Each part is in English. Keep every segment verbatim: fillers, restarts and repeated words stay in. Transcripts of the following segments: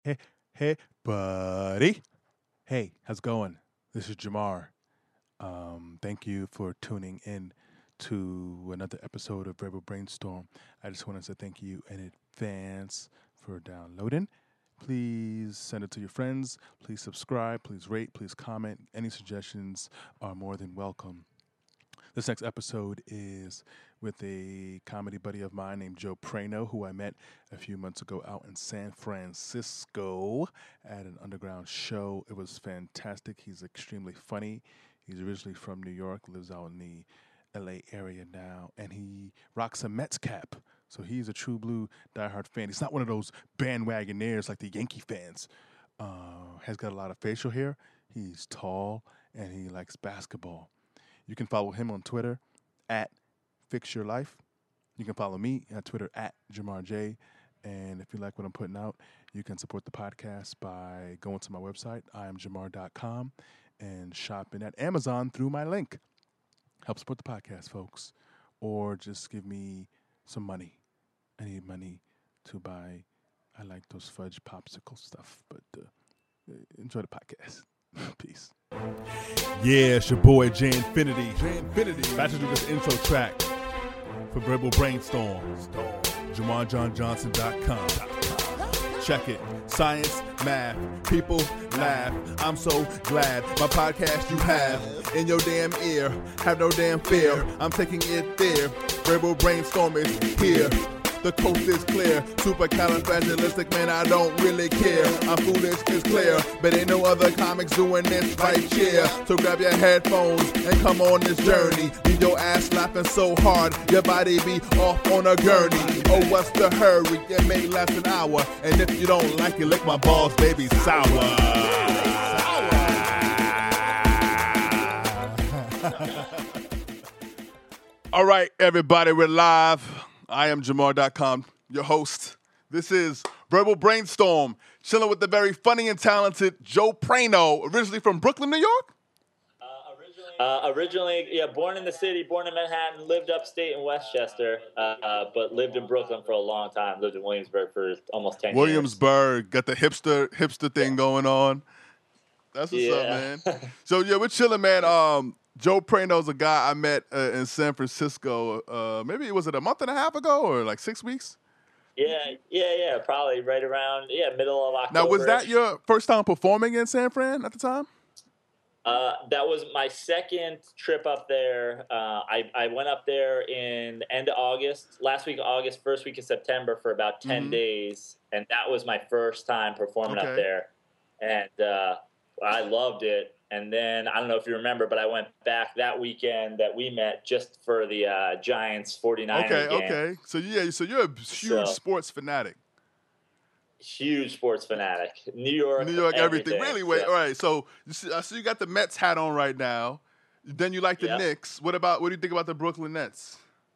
Hey, hey, buddy. Hey, how's it going? This is Jamar. Um, thank you for tuning in to another episode of Verbal Brainstorm. I just want to say thank you in advance for downloading. Please send it to your friends. Please subscribe. Please rate. Please comment. Any suggestions are more than welcome. This next episode is with a comedy buddy of mine named Joe Prano, who I met a few months ago out in San Francisco at an underground show. It was fantastic. He's extremely funny. He's originally from New York, lives out in the L A area now, and he rocks a Mets cap. So he's a true blue diehard fan. He's not one of those bandwagonaires like the Yankee fans. Uh, has got a lot of facial hair. He's tall and he likes basketball. You can follow him on Twitter at Fix Your Life. You can follow me on Twitter at Jamar J. And if you like what I'm putting out, you can support the podcast by going to my website, I am jamar dot com, and shopping at Amazon through my link. Help support the podcast, folks. Or just give me some money. I need money to buy, I like those fudge popsicle stuff. But uh, enjoy the podcast. Peace. Yeah, it's your boy J Infinity. J Infinity. About to do this intro track for Verbal Brainstorm. Jamar John Johnson dot com. Check it. Science, math, people laugh. I'm so glad my podcast you have in your damn ear. Have no damn fear. I'm taking it there. Verbal Brainstorm is here. The coast is clear, supercalifragilistic, man, I don't really care. I'm foolish, it's clear, but ain't no other comics doing this right here. So grab your headphones and come on this journey. Leave your ass laughing so hard, your body be off on a gurney. Oh, what's the hurry? It may last an hour, and if you don't like it, lick my balls, baby, sour. All right, everybody, we're live. I am Jamar dot com, your host. This is Verbal Brainstorm, chilling with the very funny and talented Joe Prano, originally from Brooklyn, New York? Uh, originally, uh, originally, yeah, born in the city, born in Manhattan, lived upstate in Westchester, uh, uh, but lived in Brooklyn for a long time. Lived in Williamsburg for almost ten Williamsburg, years. Got the hipster hipster thing yeah. going on. That's what's yeah. up, man. So, yeah, we're chilling, man. Um, Joe Prano's a guy I met uh, in San Francisco. Uh, maybe was it a month and a half ago or like six weeks? Yeah, yeah, yeah. Probably right around yeah middle of October. Now, was that your first time performing in San Fran at the time? Uh, that was my second trip up there. Uh, I I went up there in the end of August, last week of August, first week of September for about ten mm-hmm. days, and that was my first time performing okay. up there, and uh, I loved it. And then, I don't know if you remember, but I went back that weekend that we met just for the uh, Giants forty-niners okay, game. Okay, okay. So, yeah, so you're a huge so, sports fanatic. Huge sports fanatic. New York, New York, everything. everything. Really? Wait, so, all right. So, you see, I see you got the Mets hat on right now. Then you like the yep. Knicks. What about, what do you think about the Brooklyn Nets?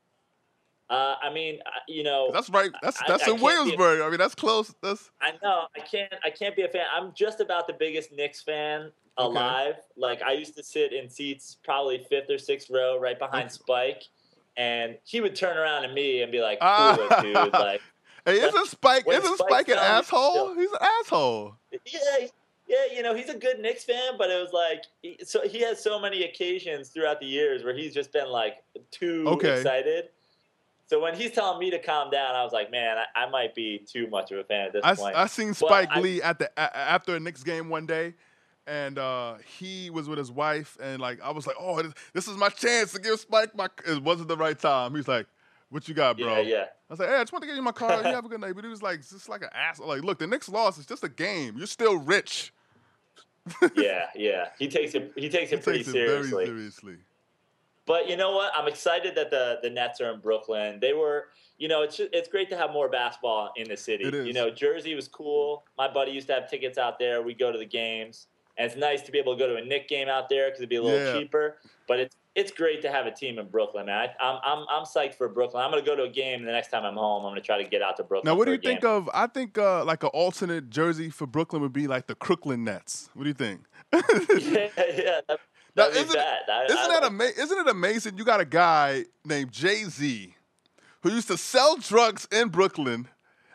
Uh, I mean, you know, that's right. That's that's I, in I Williamsburg. A, I mean, that's close. That's. I know. I can't. I can't be a fan. I'm just about the biggest Knicks fan alive. Okay. Like I used to sit in seats probably fifth or sixth row, right behind Spike, and he would turn around at me and be like, "Cool it, dude." Like, hey, isn't Spike? Isn't Spike, Spike an asshole? He's an asshole. Yeah. Yeah, you know, he's a good Knicks fan, but it was like, he, so he has so many occasions throughout the years where he's just been like too okay. excited. So when he's telling me to calm down, I was like, man, I, I might be too much of a fan at this I, point. I seen Spike but Lee I, at the a, after a Knicks game one day, and uh, he was with his wife, and like I was like, oh, this, this is my chance to give Spike my. It wasn't the right time. He's like, what you got, bro? Yeah, yeah. I was like, hey, I just want to get you my car. You have a good night. But he was like, just like an asshole. Like, look, the Knicks lost. It's just a game. You're still rich. yeah, yeah. He takes it. He takes it he pretty takes it seriously. Very seriously. But you know what? I'm excited that the, the Nets are in Brooklyn. They were, you know, it's just, it's great to have more basketball in the city. It is. You know, Jersey was cool. My buddy used to have tickets out there. We go to the games, and it's nice to be able to go to a Knick game out there because it'd be a little yeah. cheaper. But it's it's great to have a team in Brooklyn, man. I, I'm I'm I'm psyched for Brooklyn. I'm gonna go to a game, and the next time I'm home, I'm gonna try to get out to Brooklyn. Now, what do you for a think game. of? I think uh, like an alternate jersey for Brooklyn would be like the Crooklyn Nets. What do you think? yeah, yeah. That, Now, isn't, I, isn't I, that I, ama- Isn't it amazing? You got a guy named Jay-Z who used to sell drugs in Brooklyn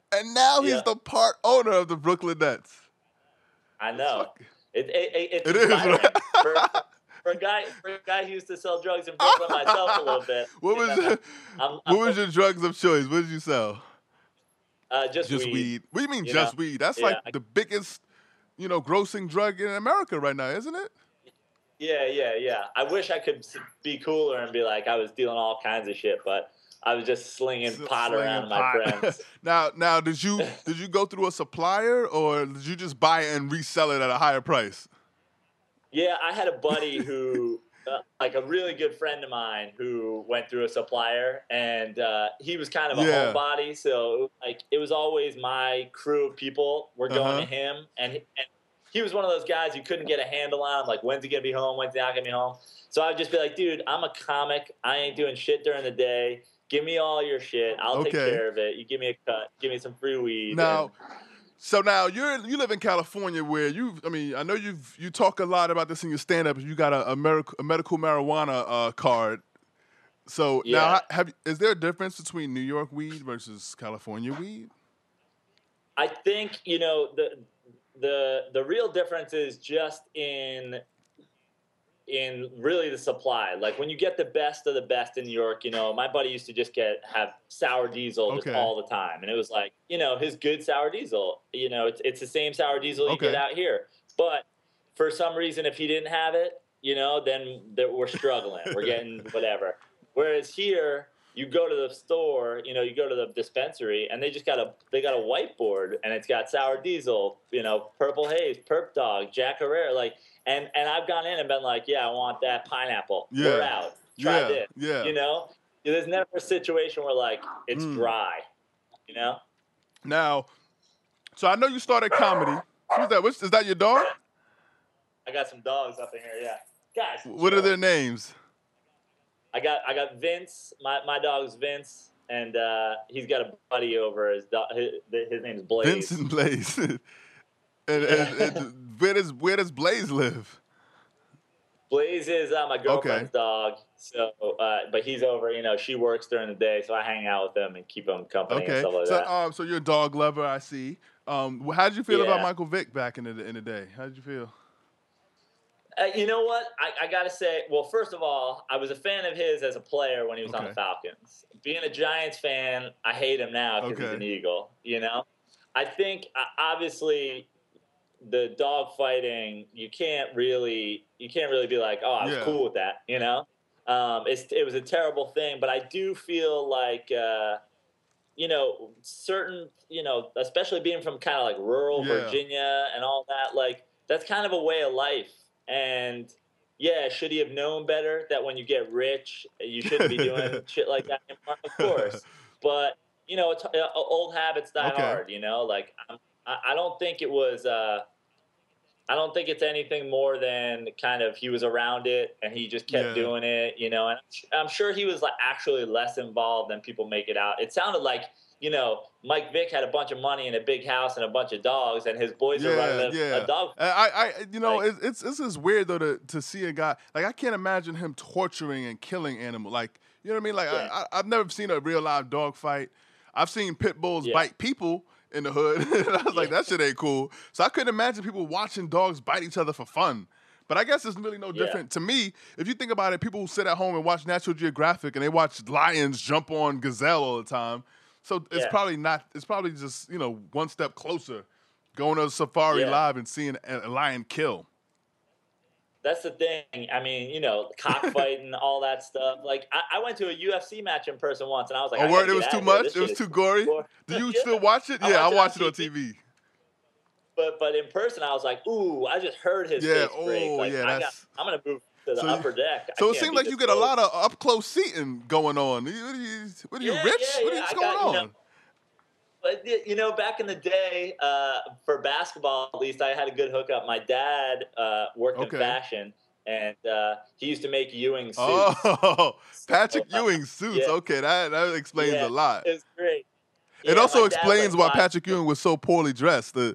And now he's Yeah. the part owner of the Brooklyn Nets. I know. Fuck. It, it, it, it's It is, inspiring. right? for, for a guy for a guy who used to sell drugs in Brooklyn myself a little bit. What was you know, your, I'm, what I'm, was your drugs of choice? What did you sell? uh, just, Just weed. weed. What do you mean you just know? weed? That's Yeah, like I- the biggest, you know, grossing drug in America right now, isn't it? Yeah, yeah, yeah. I wish I could s- be cooler and be like I was dealing all kinds of shit, but I was just slinging S- pot slinging around to my pot. friends. now, now, did you did you go through a supplier or did you just buy it and resell it at a higher price? Yeah, I had a buddy who, uh, like a really good friend of mine, who went through a supplier, and uh, he was kind of a Yeah. homebody. So, like, it was always my crew of people were going Uh-huh. to him, and, and he was one of those guys you couldn't get a handle on. Like, when's he gonna be home? When's he not gonna be home? So I'd just be like, dude, I'm a comic. I ain't doing shit during the day. Give me all your shit. I'll take Okay. care of it. You give me a cut. Give me some free weed. Now, and- so now you're you live in California, where you I mean I know you've you talk a lot about this in your stand up. You got a, a, medical, a medical marijuana uh, card. So now Yeah. ha- have is there a difference between New York weed versus California weed? I think you know the the the real difference is just in in really the supply. Like when you get the best of the best in New York, you know, my buddy used to just get have sour diesel just Okay. all the time, and it was like, you know, his good sour diesel. You know, it's it's the same sour diesel you Okay. get out here, but for some reason, if he didn't have it, you know, then that we're struggling. We're getting whatever. Whereas here, you go to the store, you know, you go to the dispensary, and they just got a they got a whiteboard, and it's got sour diesel, you know, Purple Haze, Perp Dog, Jack Herrera, like, and and I've gone in and been like, yeah, I want that pineapple. Yeah. We're out. Try Yeah, this. yeah. You know, there's never a situation where like it's Mm. dry. You know. Now, so I know you started comedy. Who's that? What's, is that your dog? I got some dogs up in here. Yeah, guys. What are chill. their names? I got I got Vince. My my dog's Vince, and uh, he's got a buddy over. His do- his, his name's Blaze. Vincent Blaze. and, and, and where does where does Blaze live? Blaze is uh, my girlfriend's dog. So, uh, but he's over. You know, she works during the day, so I hang out with him and keep him company and Okay, stuff like so that. um, so you're a dog lover, I see. Um, how did you feel about Yeah. Michael Vick back in the in the day? How did you feel? Uh, you know what? I, I got to say, well, first of all, I was a fan of his as a player when he was on Okay. the Falcons. Being a Giants fan, I hate him now because he's Okay. an Eagle. You know, I think uh, obviously the dog fighting, you can't really, you can't really be like, oh, I was Yeah. cool with that. You know, um, it's it was a terrible thing, but I do feel like. Uh, you know, certain, you know, especially being from kind of like rural Yeah. Virginia and all that, like that's kind of a way of life. And yeah, should he have known better that when you get rich, you shouldn't be doing shit like that anymore? Of course. But, you know, it's, uh, old habits die Okay. hard, you know, like I'm, I, I don't think it was, uh, I don't think it's anything more than kind of he was around it and he just kept Yeah. doing it, you know. And I'm sure he was like actually less involved than people make it out. It sounded like, you know, Mike Vick had a bunch of money and a big house and a bunch of dogs, and his boys are Yeah, running a, yeah. a dog. I, I, I- you know, Like- it's it's it's just weird though to to see a guy like I can't imagine him torturing and killing animals. Like you know what I mean? Like Yeah. I, I I've never seen a real live dog fight. I've seen pit bulls Yeah. bite people in the hood. and I was like, Yeah. that shit ain't cool. So I couldn't imagine people watching dogs bite each other for fun. But I guess it's really no Yeah. different to me. If you think about it, people who sit at home and watch Natural Geographic and they watch lions jump on gazelle all the time. So it's Yeah. probably not. It's probably just you know one step closer, going to a safari Yeah. live and seeing a a lion kill. That's the thing. I mean, you know, cockfighting, all that stuff. Like, I, I went to a U F C match in person once, and I was like, Oh, I word! gotta It was get too out of here. much. This It was shit too is gory. gore. Do you Yeah. still watch it? I Yeah, I watch it watch it on on T T V. But but in person, I was like, ooh, I just heard his Yeah, face break. oh, Like, yeah, I got, that's- I'm gonna move to the So you- upper deck. I So it can't seems be like you get a this lot close. of up close seating going on. What are you? What are you Yeah, rich? yeah, what yeah, is I going got- you know, on? But you know, back in the day, uh, for basketball, at least I had a good hookup. My dad uh, worked Okay. in fashion, and uh, he used to make Ewing suits. Oh, Patrick So, uh, Ewing suits. yeah. Okay, that that explains Yeah, a lot. It was great. It Yeah, also my dad, explains like, why five- Patrick Ewing was so poorly dressed. The,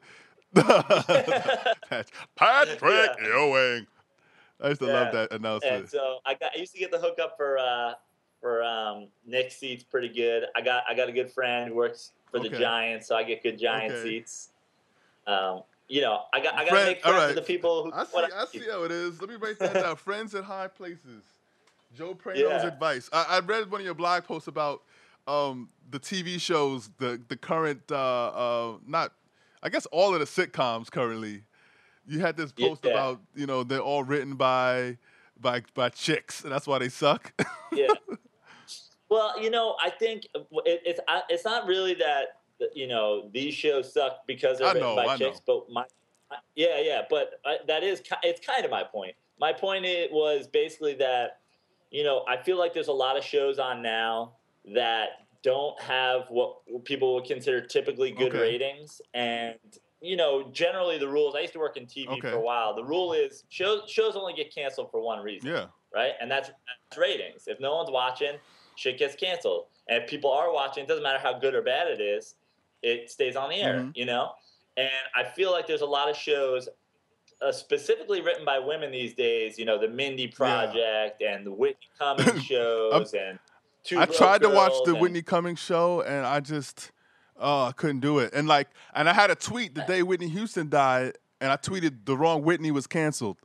Pat- Patrick Yeah. Ewing. I used to love Yeah. that announcement. And so I got I used to get the hookup for uh, for um, Nick seats pretty good. I got I got a good friend who works for okay. the Giants, so I get good Giant okay. seats. Um, you know, I got I got to Friend, make friends right. with the people who. I see. What I see how it is. Let me write that down. Friends at high places. Joe Prano's Yeah. advice. I, I read one of your blog posts about um, the T V shows, the the current, uh, uh, not, I guess all of the sitcoms currently. You had this post Yeah. about, you know, they're all written by by by chicks, and that's why they suck. Yeah. Well, you know, I think it, it's it's not really that, you know, these shows suck because they're I written know, by I chicks, know. but my yeah, yeah, but I, that is it's kind of my point. My point it was basically that, you know, I feel like there's a lot of shows on now that don't have what people would consider typically good Okay. ratings, and you know, generally the rules. I used to work in T V Okay. for a while. The rule is shows shows only get canceled for one reason. Yeah. Right, and that's, that's ratings. If no one's watching, shit gets canceled. And if people are watching, it doesn't matter how good or bad it is, it stays on the air, Mhm. you know? And I feel like there's a lot of shows uh, specifically written by women these days, you know, the Mindy Project and the Whitney Cummings shows and Two I Broke tried to watch Girls the and- Whitney Cummings show, and I just, oh, I couldn't do it. And like, and I had a tweet the day Whitney Houston died, and I tweeted the wrong Whitney was canceled.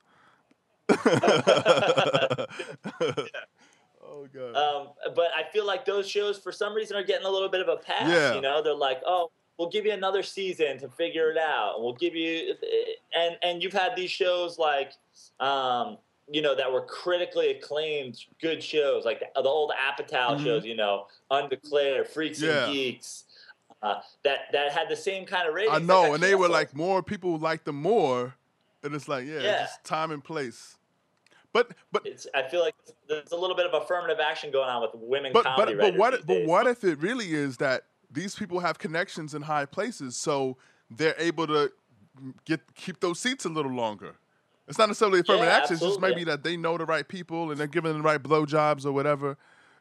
Oh god. Um, but I feel like those shows, for some reason, are getting a little bit of a pass. Yeah. You know, they're like, oh, we'll give you another season to figure it out. We'll give you, and and you've had these shows like, um, you know, that were critically acclaimed, good shows like the, the old Apatow Mhm. shows. You know, Undeclared, Freaks Yeah. and Geeks. Uh, that that had the same kind of ratings. I that know, got and they were canceled. like more people liked them more, and it's like, yeah, it's Yeah. just time and place. But but It's, I feel like there's a little bit of affirmative action going on with women but comedy but but writers what these but days. what if it really is that these people have connections in high places, so they're able to get keep those seats a little longer? It's not necessarily affirmative Yeah, action; it's just absolutely. maybe that they know the right people and they're giving them the right blowjobs or whatever.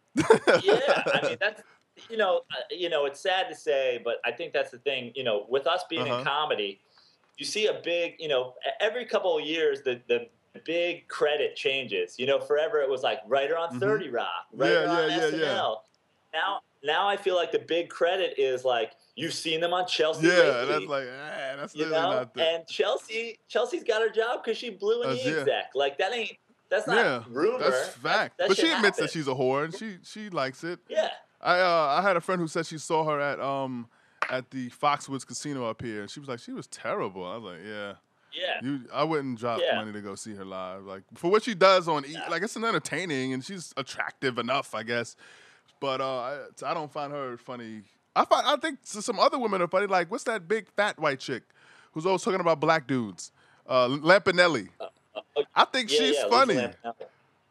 Yeah, I mean that's you know uh, you know it's sad to say, but I think that's the thing. You know, with us being Uh-huh. in comedy, you see a big you know e- every couple of years the the big credit changes. You know, forever it was like writer on Mhm. thirty Rock, writer Yeah, on yeah, yeah, S N L. Now now I feel like the big credit is like you've seen them on Chelsea Yeah, lately. that's like, ah, that's you really know, not the. and Chelsea Chelsea's got her job because she blew an Uh, E yeah. exec. Like that ain't that's not Yeah, rumor. that's That- fact. that but she shit admits that happened. she's a whore, and she she likes it. Yeah. I uh, I had a friend who said she saw her at um at the Foxwoods Casino up here, and she was like, she was terrible. I was like, yeah, Yeah. you, I wouldn't drop Yeah. money to go see her live. Like for what she does on E, like it's an entertaining, and she's attractive enough, I guess. But uh, I, I don't find her funny. I find I think s- some other women are funny. Like what's that big fat white chick who's always talking about black dudes? Uh, Lampanelli. oh, I think Yeah, she's yeah, Lisa funny. Lampanelli.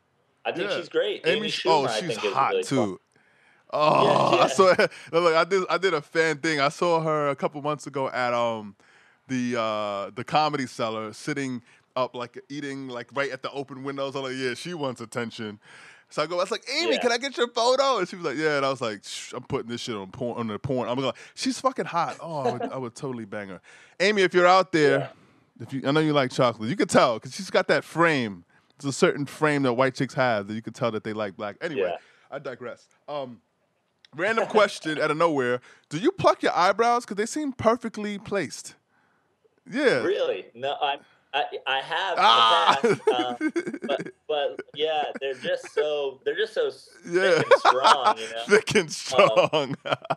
I think Yeah. she's great. Amy, Amy Sch- Schumer, oh, I she's think, is hot really too. fun. Oh, Yeah, I yeah. saw. Look, I did. I did a fan thing. I saw her a couple months ago at um the uh the Comedy Cellar, sitting up like eating like right at the open windows. I'm like, yeah, she wants attention. So I go. I was like, Amy, Yeah. can I get your photo? And she was like, yeah. And I was like, Shh, I'm putting this shit on porn on the porn. I'm like, she's fucking hot. Oh, I would, I would totally bang her. Amy, if you're out there, Yeah. if you, I know you like chocolate, you can tell because she's got that frame. There's a certain frame that white chicks have that you can tell that they like black. Anyway, Yeah. I digress. Um, random question out of nowhere: do you pluck your eyebrows because they seem perfectly placed? Yeah. Really? No, I I, I have Ah! in the past, um, but but yeah, they're just so they're just so Yeah. thick and strong. You know, Thick and strong.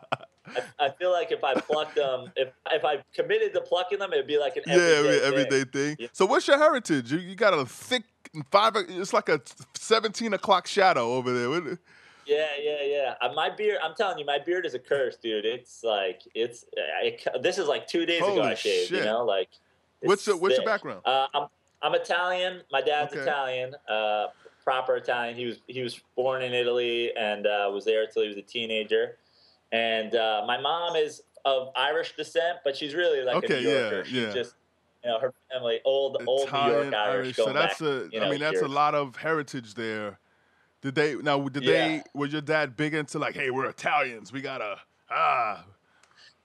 I, I feel like if I plucked them, if if I committed to plucking them, it'd be like an yeah, everyday, every- everyday thing. thing. Yeah. So what's your heritage? You, you got a thick five. It's like a seventeen o'clock shadow over there. What- Yeah, yeah, yeah. Uh, my beard, I'm telling you, my beard is a curse, dude. It's like it's. uh, It, this is like two days ago Holy I shaved. You shit. know, like. it's What's your What's your thick. background? Uh, I'm I'm Italian. My dad's Okay. Italian, uh, proper Italian. He was he was born in Italy and uh, was there until he was a teenager. And uh, my mom is of Irish descent, but she's really like Okay, a New Yorker. yeah, She's yeah. just you know her family old old New Italian, York Irish. Irish. Going So that's back, a. you I know, mean, that's a years. lot of heritage there. Did they now? Did Yeah. they? Was your dad big into like, hey, we're Italians. We gotta ah.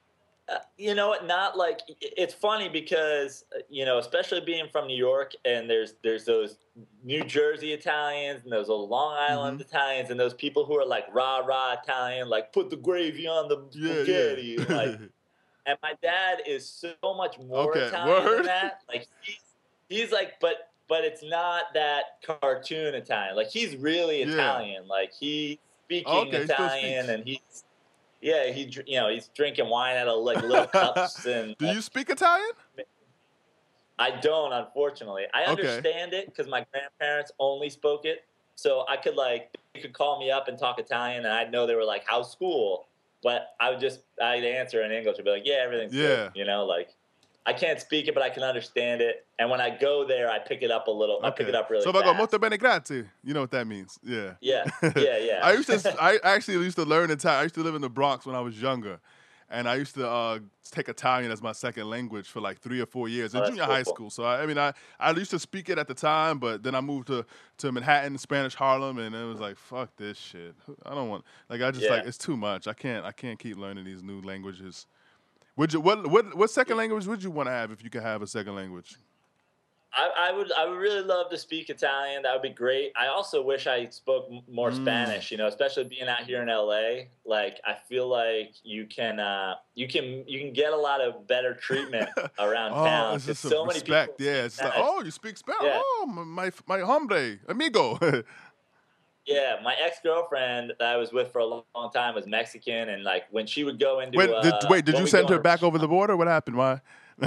Uh, you know what? Not like it's funny because you know, especially being from New York, and there's there's those New Jersey Italians and those old Long Island Mm-hmm. Italians and those people who are like rah rah Italian, like put the gravy on the Yeah, spaghetti, yeah. and like. And my dad is so much more Okay, Italian word? than that. Like he's he's like, but but it's not that cartoon Italian. Like he's really Yeah. Italian. Like he's Oh, speaking okay, he still Italian, speaks. and he's yeah, he dr- you know he's drinking wine out of like little cups. And Do like, you speak Italian? I don't, unfortunately. I Okay. understand it because my grandparents only spoke it, so I could like they could call me up and talk Italian, and I'd know they were like, "How's school?" But I would just I'd answer in English and be like, "Yeah, everything's Yeah. good." You know, like I can't speak it, but I can understand it. And when I go there, I pick it up a little. I pick it up really So if fast. I go molto bene grazie, you know what that means. Yeah. Yeah, yeah, yeah. I used to. I actually used to learn Italian. I used to live in the Bronx when I was younger, and I used to uh, take Italian as my second language for like three or four years in Oh, that's junior high cool. school. So I, I mean, I, I used to speak it at the time, but then I moved to, to Manhattan, Spanish Harlem, and it was like, fuck this shit. I don't want. Like I just Yeah. like it's too much. I can't. I can't keep learning these new languages. Would you? What? What? What second language would you want to have if you could have a second language? I, I would I would really love to speak Italian. That would be great. I also wish I spoke m- more Mm. Spanish. You know, especially being out here in L A. Like I feel like you can uh, you can you can get a lot of better treatment around Oh, town. it's 'cause just so a many respect. people Yeah, it's like, Spanish. oh, you speak Spanish. Yeah. Oh, my my hombre, amigo. Yeah, my ex girlfriend that I was with for a long, long time was Mexican, and like when she would go into Wait, uh, did, wait, did when you we send go her on- back over the border? What happened? Why?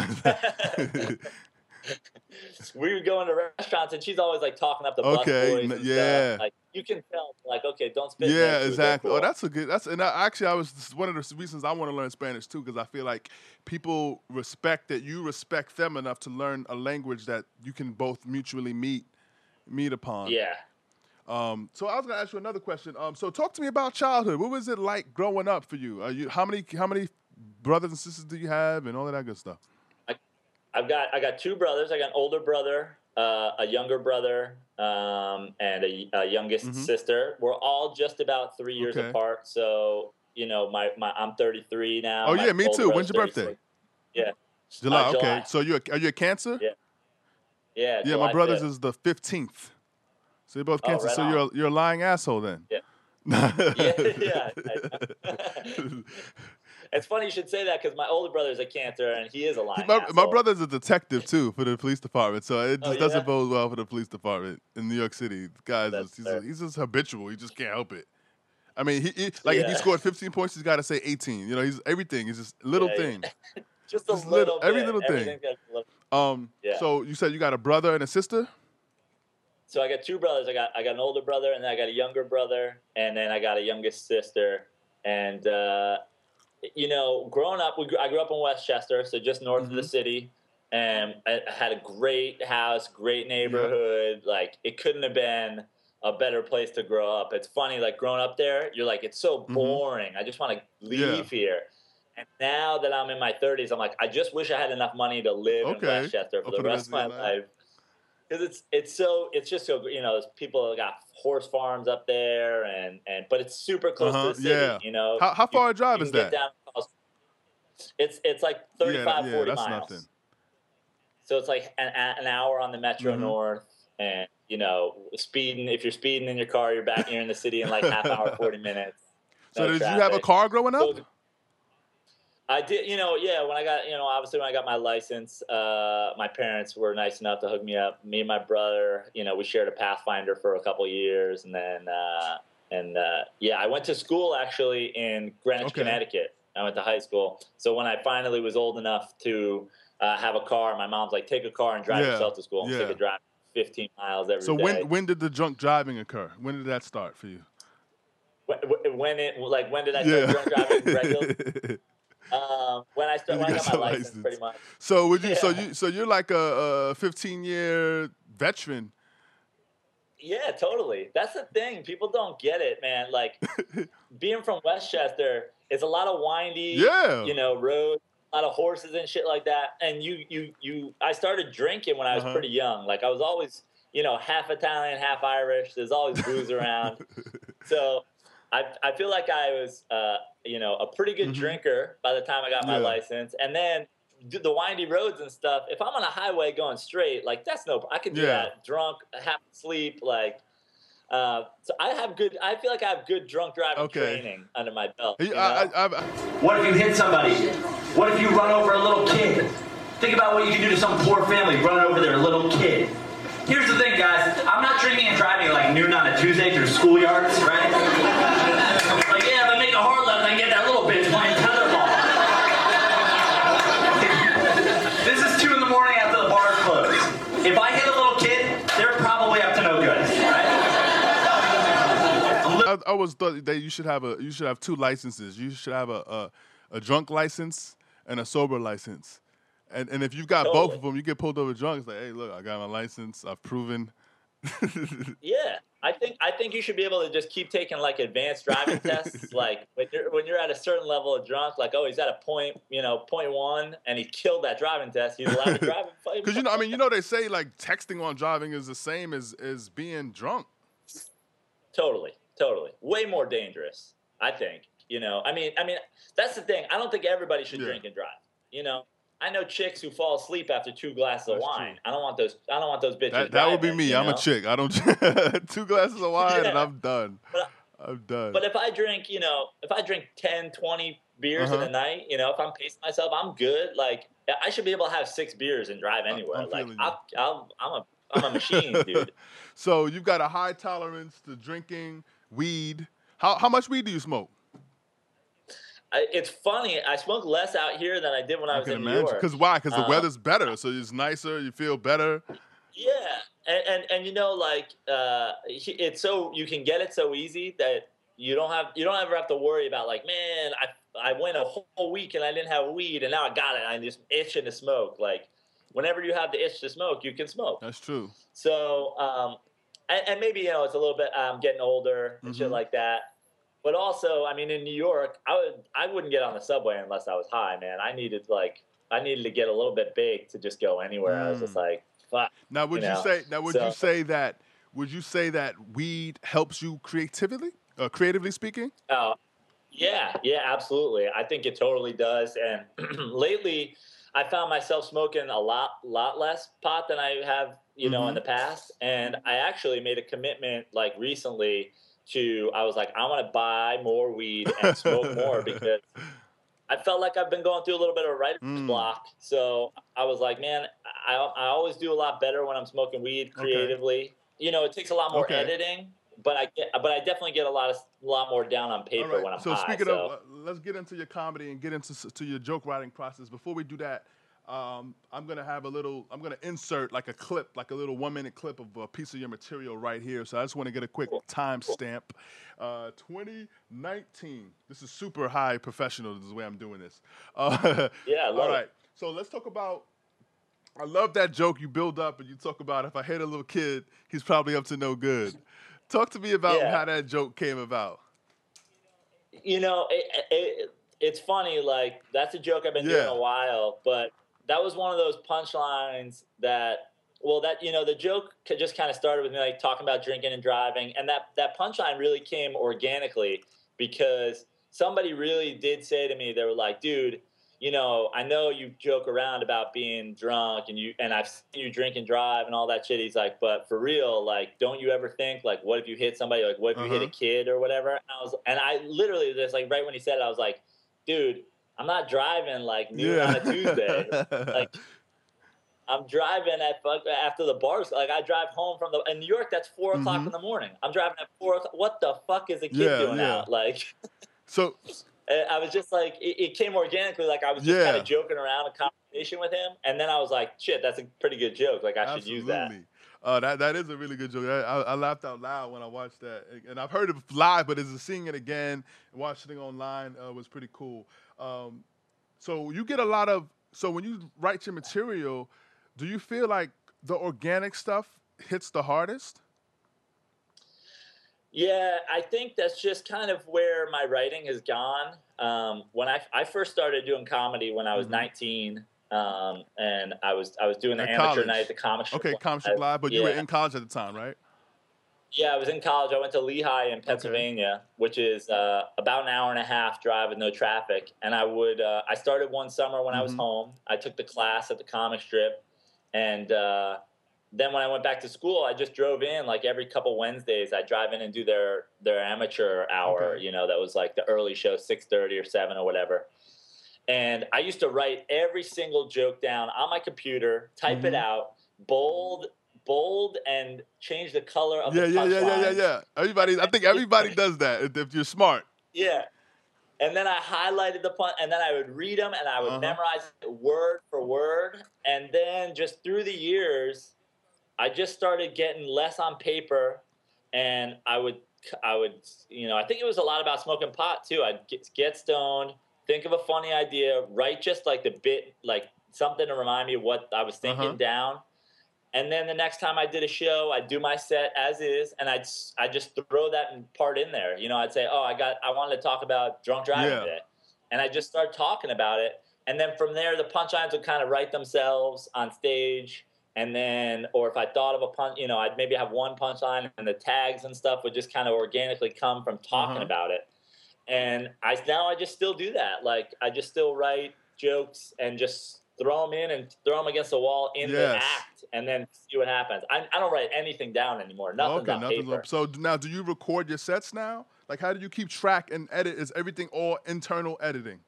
we would go into restaurants, and she's always like talking up the Okay, busboys n- and yeah. stuff. Like you can tell, like okay, don't spit. in Yeah, their food, they're exactly. Oh, cool. that's a good. That's and I, actually, I was this is one of the reasons I want to learn Spanish too, because I feel like people respect that you respect them enough to learn a language that you can both mutually meet meet upon. Yeah. Um, so I was gonna ask you another question. Um, so talk to me about childhood. What was it like growing up for you? Are you how many how many brothers and sisters do you have, and all of that good stuff? I've got I got two brothers. I got an older brother, uh, a younger brother, um, and a, a youngest Mhm. sister. We're all just about three years Okay. apart. So you know, my, my I'm thirty-three now. Oh my yeah, me older too. brother's When's your thirty-six. birthday? Yeah, July. Uh, Okay. July. So you are you a Cancer? Yeah. yeah. Yeah, July my brother's fifth. is the fifteenth. So you're both Oh, Cancer. right so on. you're a, you're a lying asshole then. Yeah. yeah, yeah. It's funny you should say that because my older brother's a Cancer and he is a lying my, asshole. my brother's a detective too for the police department, so it just Oh, yeah? doesn't bode well for the police department in New York City. Guys, That's he's, fair. he's just habitual. He just can't help it. I mean, he, he like if he Yeah. scored fifteen points, he's got to say eighteen. You know, he's everything. He's just little Yeah, yeah. things. Just a Just little, little- every bit. little thing. Everything's got a little- Um, Yeah. so you said you got a brother and a sister. So I got two brothers. I got I got an older brother, and then I got a younger brother, and then I got a youngest sister. And uh, you know, growing up, we, grew- I grew up in Westchester, so just north of the Mhm. city, and I I had a great house, great neighborhood. Like it couldn't have been a better place to grow up. It's funny, like growing up there, you're like, it's so Mhm. boring. I just want to leave Yeah. here. And now that I'm in my thirties, I'm like, I just wish I had enough money to live in Okay. Westchester for Oh, the rest of my your life. life. Because it's it's so it's just so you know there's people that got horse farms up there and, and but it's super close Uh-huh, to the city. yeah. You know How how You- far a drive you is can get that? down across- It's it's like Yeah, thirty-five, yeah, forty that's miles. nothing. So it's like an, an hour on the Metro Mhm. North, and you know speeding. If you're speeding in your car, you're back here in the city in like half hour, forty minutes. So No did you have a traffic. car growing up? So- I did, you know, yeah. When I got, you know, obviously when I got my license, uh, my parents were nice enough to hook me up. Me and my brother, you know, we shared a Pathfinder for a couple years, and then, uh, and uh, yeah, I went to school actually in Greenwich, Okay. Connecticut. I went to high school. So when I finally was old enough to uh, have a car, my mom's like, "Take a car and drive Yeah, yourself to school." I'm sick yeah. of driving fifteen miles every day. So when when did the drunk driving occur? When did that start for you? when, when it like when did I start drunk driving regularly? Um, when I started, When when you I got got my your license, license. pretty much. So would you? So Yeah. you? So you're like a, a fifteen year veteran. Yeah, totally. That's the thing. People don't get it, man. Like being from Westchester, it's a lot of windy, Yeah. you know, roads, a lot of horses and shit like that. And you, you, you. I started drinking when I was Uh-huh. pretty young. Like I was always, you know, half Italian, half Irish. There's always booze around. So I I feel like I was, uh, you know, a pretty good Mm-hmm. drinker by the time I got my Yeah. license, and then do the windy roads and stuff. If I'm on a highway going straight, like that's no, I can do Yeah. that. Drunk, half asleep, like. Uh, so I have good. I feel like I have good drunk driving Okay. training under my belt. He- You know? I, I, I, What if you hit somebody? What if you run over a little kid? Think about what you can do to some poor family, run over their little kid. Here's the thing, guys. I'm not drinking and driving at like noon on a Tuesday through schoolyards, right? Like, yeah, if I make a hard left, I can get that little bitch playing tetherball. This is two in the morning after the bar's closed. If I hit a little kid, they're probably up to no good, right? I, I always thought that you should have a you should have two licenses. You should have a a, a drunk license and a sober license. And and if you've got Totally. both of them, you get pulled over drunk. It's like, hey, look, I got my license. I've proven. Yeah, I think I think you should be able to just keep taking like advanced driving tests. Like when you're when you're at a certain level of drunk, like oh he's at a point you know point one and he killed that driving test. He's allowed to drive. Because you know, I mean, you know, they say like texting on driving is the same as as being drunk. Totally, totally, way more dangerous. I think you know. I mean, I mean that's the thing. I don't think everybody should Yeah. drink and drive. You know, I know chicks who fall asleep after two glasses That's of wine. true. I don't want those. I don't want those bitches. That that would be driving, me. you I'm know? a chick. I don't two glasses of wine and Yeah. I'm done. But- I'm done. But if I drink, you know, if I drink ten, twenty beers Uh-huh. in a night, you know, if I'm pacing myself, I'm good. Like, I should be able to have six beers and drive anywhere. I'm like, feeling you. I'll, I'll, I'm a, I'm a machine, dude. So you've got a high tolerance to drinking weed. How how much weed do you smoke? I, it's funny. I smoke less out here than I did when I, I was can in New imagine. York. Because why? Because the Uh, weather's better, so it's nicer. You feel better. Yeah, and, and and you know, like, uh, it's so you can get it so easy that you don't have you don't ever have to worry about like, man, I I went a whole week and I didn't have weed and now I got it. I'm just itching to smoke. Like, whenever you have the itch to smoke, you can smoke. That's true. So, um, and, and maybe, you know, it's a little bit, um, getting older and shit Mhm. like that. But also, I mean, in New York, I would, I wouldn't get on the subway unless I was high, man. I needed like, I needed to get a little bit baked to just go anywhere. I was just Mm. like, fuck. Now, would you, You know, say? Now, would so- you say that? Would you say that weed helps you creatively, uh, creatively speaking? Oh, yeah, yeah, absolutely. I think it totally does. And lately, I found myself smoking a lot, lot less pot than I have, you know, in Mhm. the past. And I actually made a commitment, like recently, to I was like, I want to buy more weed and smoke more because I felt like I've been going through a little bit of a writer's Mm. block. So I was like, man, I, I always do a lot better when I'm smoking weed creatively. You know, it takes a lot more Okay. editing, but I get, but I definitely get a lot of a lot more down on All paper right. when I'm so high. speaking so. of, uh, let's get into your comedy and get into s- to your joke writing process. Before we do that, um, I'm gonna have a little. I'm gonna insert like a clip, like a little one minute clip of a piece of your material right here. So I just want to get a quick time stamp. Uh, twenty nineteen. This is super high professional. This is the way I'm doing this. Uh, Yeah, I love all it. right. So let's talk about. I love that joke you build up and you talk about if I hit a little kid, he's probably up to no good. Talk to me about Yeah. how that joke came about. You know, it, it, it's funny. Like that's a joke I've been doing Yeah. a while, but that was one of those punchlines that, well, that you know, the joke ca- just kind of started with me like talking about drinking and driving, and that that punchline really came organically because somebody really did say to me, they were like, "Dude, you know, I know you joke around about being drunk and you and I've seen you drink and drive and all that shit." He's like, "But for real, like, don't you ever think like, what if you hit somebody? Like, what if you hit a Uh-huh. kid or whatever?" And I was, and I literally just like right when he said it, I was like, "Dude, I'm not driving like noon on a Tuesday. Like, I'm driving at fuck after the bars. Like, I drive home from the in New York. That's four o'clock Mhm. in the morning. I'm driving at four. o'clock. What the fuck is a kid Yeah, doing yeah. out? Like." So And I was just like, it, it came organically. Like I was just kind Yeah. of joking around a conversation with him, and then I was like, "Shit, that's a pretty good joke. Like I should use that." absolutely. Uh, that that is a really good joke. I, I, I laughed out loud when I watched that, and I've heard it live, but as seeing it again, and watching it online uh, was pretty cool. Um, so you get a lot of. So when you write your material, do you feel like the organic stuff hits the hardest? Yeah, I think that's just kind of where my writing has gone. Um, when I I first started doing comedy when I was Mhm. nineteen, um, and I was I was doing the At amateur college. night at the comic strip. Okay, Comic Live. Strip Live, but you were Yeah. in college at the time, right? Yeah, I was in college. I went to Lehigh in Pennsylvania, okay. which is uh, about an hour and a half drive with no traffic. And I would uh, I started one summer when mm-hmm. I was home. I took the class at the comic strip, and uh, then when I went back to school, I just drove in like every couple Wednesdays. I drive in and do their their amateur hour. Okay. You know, that was like the early show, six thirty or seven or whatever. And I used to write every single joke down on my computer, type mm-hmm. it out, bold. bold and change the color of yeah, the yeah, punchline. Yeah, yeah, yeah, yeah. Everybody, I think everybody does that if, if you're smart. Yeah. And then I highlighted the punch, and then I would read them, and I would uh-huh. memorize it word for word. And then just through the years, I just started getting less on paper, and I would, I would, you know, I think it was a lot about smoking pot too. I'd get, get stoned, think of a funny idea, write just like the bit, like something to remind me of what I was thinking uh-huh. down. And then the next time I did a show, I'd do my set as is, and I'd I just throw that part in there. You know, I'd say, "Oh, I got I wanted to talk about drunk driving yeah. today," and I just start talking about it. And then from there, the punchlines would kind of write themselves on stage. And then, or if I thought of a punch, you know, I'd maybe have one punchline, and the tags and stuff would just kind of organically come from talking uh-huh. about it. And I now I just still do that. Like I just still write jokes and just throw them in and throw them against the wall in yes. the act, and then see what happens. I, I don't write anything down anymore. Nothing's okay, on nothing's paper. Up. So now, do you record your sets now? Like, how do you keep track and edit? Is everything all internal editing?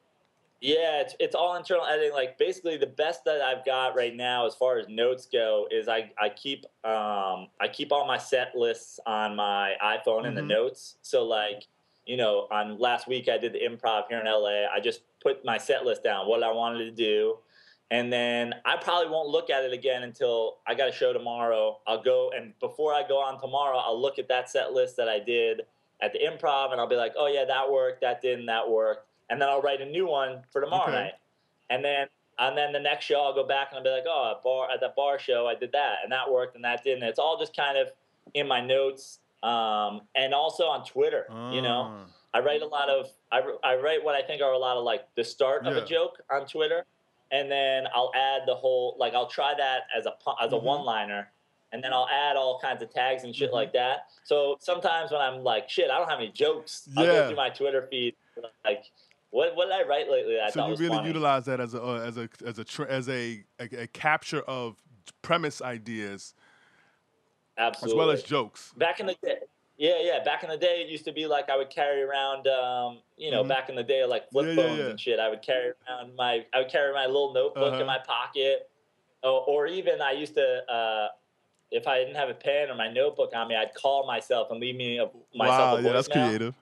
Yeah, it's it's all internal editing. Like, basically, the best that I've got right now, as far as notes go, is I I keep um I keep all my set lists on my iPhone mm-hmm. in the notes. So, like, you know, on last week I did the Improv here in L A. I just put my set list down, what I wanted to do. And then I probably won't look at it again until I got a show tomorrow. I'll go, and before I go on tomorrow, I'll look at that set list that I did at the Improv, and I'll be like, oh, yeah, that worked, that didn't, that worked. And then I'll write a new one for tomorrow okay. night. And then and then the next show, I'll go back and I'll be like, oh, at, bar, at that bar show, I did that, and that worked, and that didn't. It's all just kind of in my notes, um, and also on Twitter, uh. you know. I write a lot of I, I write what I think are a lot of like the start of yeah. a joke on Twitter, and then I'll add the whole like I'll try that as a as a mm-hmm. one liner, and then I'll add all kinds of tags and shit mm-hmm. like that. So sometimes when I'm like shit, I don't have any jokes. Yeah. I'll go through my Twitter feed like what what did I write lately? That I so thought you was really funny. utilize that as a uh, as a as a tra- as a, a a capture of premise ideas, absolutely, as well as jokes. Back in the day. Yeah, yeah. Back in the day, it used to be like I would carry around, um, you know, mm-hmm. back in the day, like flip yeah, phones yeah, yeah. and shit. I would carry around my, I would carry my little notebook uh-huh. in my pocket, or, or even I used to, uh, if I didn't have a pen or my notebook on me, I'd call myself and leave me a, myself wow, a voicemail. Yeah, that's creative.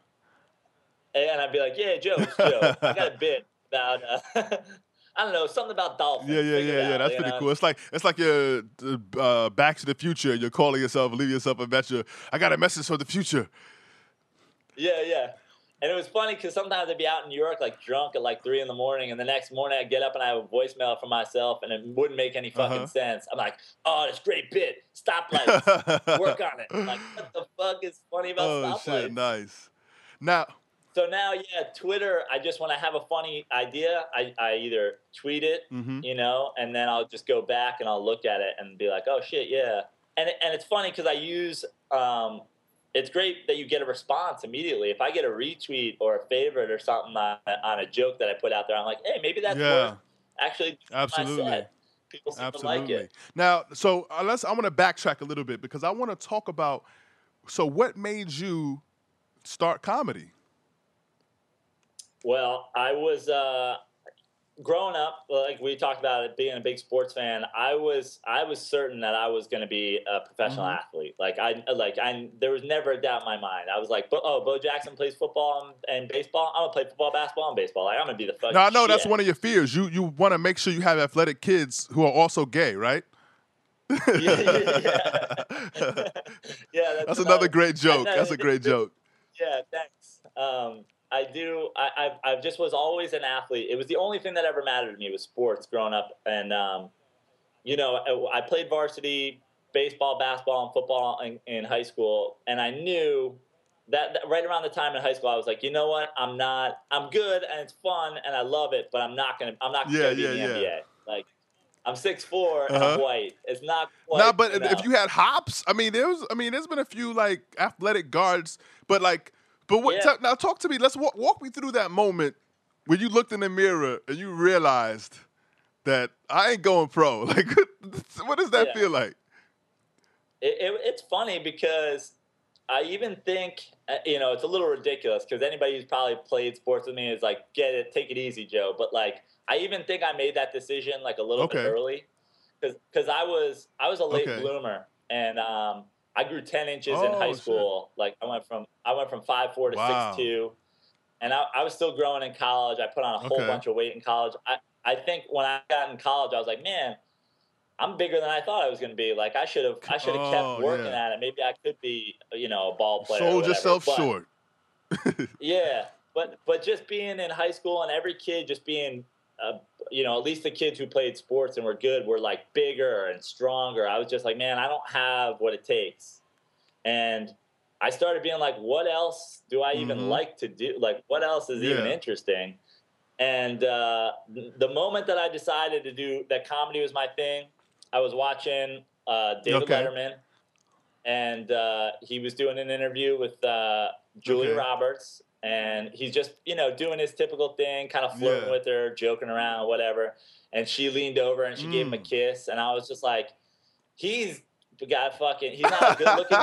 And I'd be like, yeah, jokes, Joe. I got a bit about. Uh, I don't know, something about dolphins. Yeah, yeah, yeah, yeah. That's pretty know? cool. It's like it's like you're uh, Back to the Future. You're calling yourself, leaving yourself a message. I got a message for the future. Yeah, yeah. And it was funny because sometimes I'd be out in New York, like drunk at like three in the morning, and the next morning I'd get up and I have a voicemail for myself, and it wouldn't make any fucking uh-huh. sense. I'm like, oh, this great bit. Stoplights. Work on it. I'm like, what the fuck is funny about oh, stoplights? Oh shit, nice. Now. So now, yeah, Twitter, I just, when I have a funny idea, I, I either tweet it, mm-hmm. you know, and then I'll just go back and I'll look at it and be like, oh, shit, yeah. And it, and it's funny because I use, um, it's great that you get a response immediately. If I get a retweet or a favorite or something on, on a joke that I put out there, I'm like, hey, maybe that's yeah. worth actually Absolutely. my set. People seem Absolutely. to like it. Now, so uh, let's, I want to backtrack a little bit because I want to talk about, so what made you start comedy? Well, I was uh, growing up, like we talked about it, being a big sports fan. I was I was certain that I was going to be a professional mm-hmm. athlete. Like I like I there was never a doubt in my mind. I was like, oh, Bo Jackson plays football and, and baseball. I'm gonna play football, basketball, and baseball. Like I'm gonna be the fucking. No, I know shit. That's one of your fears. You you want to make sure you have athletic kids who are also gay, right? yeah, yeah, yeah. yeah that's, that's another great joke. That's a great joke. Yeah, thanks. Um, I do. I, I I just was always an athlete. It was the only thing that ever mattered to me was sports growing up. And, um, you know, I, I played varsity baseball, basketball, and football in, in high school. And I knew that, that right around the time in high school, I was like, you know what? I'm not – I'm good and it's fun and I love it, but I'm not going to I'm not yeah, gonna be yeah, in the yeah. N B A. Like, I'm six foot four and Uh-huh. I'm white. It's not quite Nah, but enough. if you had hops, I mean, there was. I mean, there's been a few like athletic guards, but like, but what? Yeah. t- now talk to me. Let's walk, walk me through that moment when you looked in the mirror and you realized that I ain't going pro. Like, what does that Yeah. feel like? It, it, it's funny because I even think, uh, you know, it's a little ridiculous because anybody who's probably played sports with me is like, get it, take it easy, Joe. But like, I even think I made that decision like a little Okay. bit early because because I was I was a late Okay. bloomer and um, I grew ten inches in Oh, high shit. school. Like I went from I went from five foot four to Wow. six foot two, and I, I was still growing in college. I put on a whole Okay. bunch of weight in college. I I think when I got in college, I was like, man, I'm bigger than I thought I was going to be. Like I should have, I should have Oh, kept working yeah. at it. Maybe I could be, you know, a ball player. or Sold whatever. yourself But, short. Yeah, but but just being in high school and every kid just being, uh, you know, at least the kids who played sports and were good were like bigger and stronger. I was just like, man, I don't have what it takes, and I started being like, what else do I even Mhm. like to do? Like, what else is even Yeah. interesting? And uh, the moment that I decided to do that comedy was my thing, I was watching uh, David Okay. Letterman, and uh, he was doing an interview with uh, Julia Okay. Roberts, and he's just, you know, doing his typical thing, kind of flirting Yeah. with her, joking around, whatever. And she leaned over and she gave him a Mm. kiss, and I was just like, he's the guy fucking, he's not a good-looking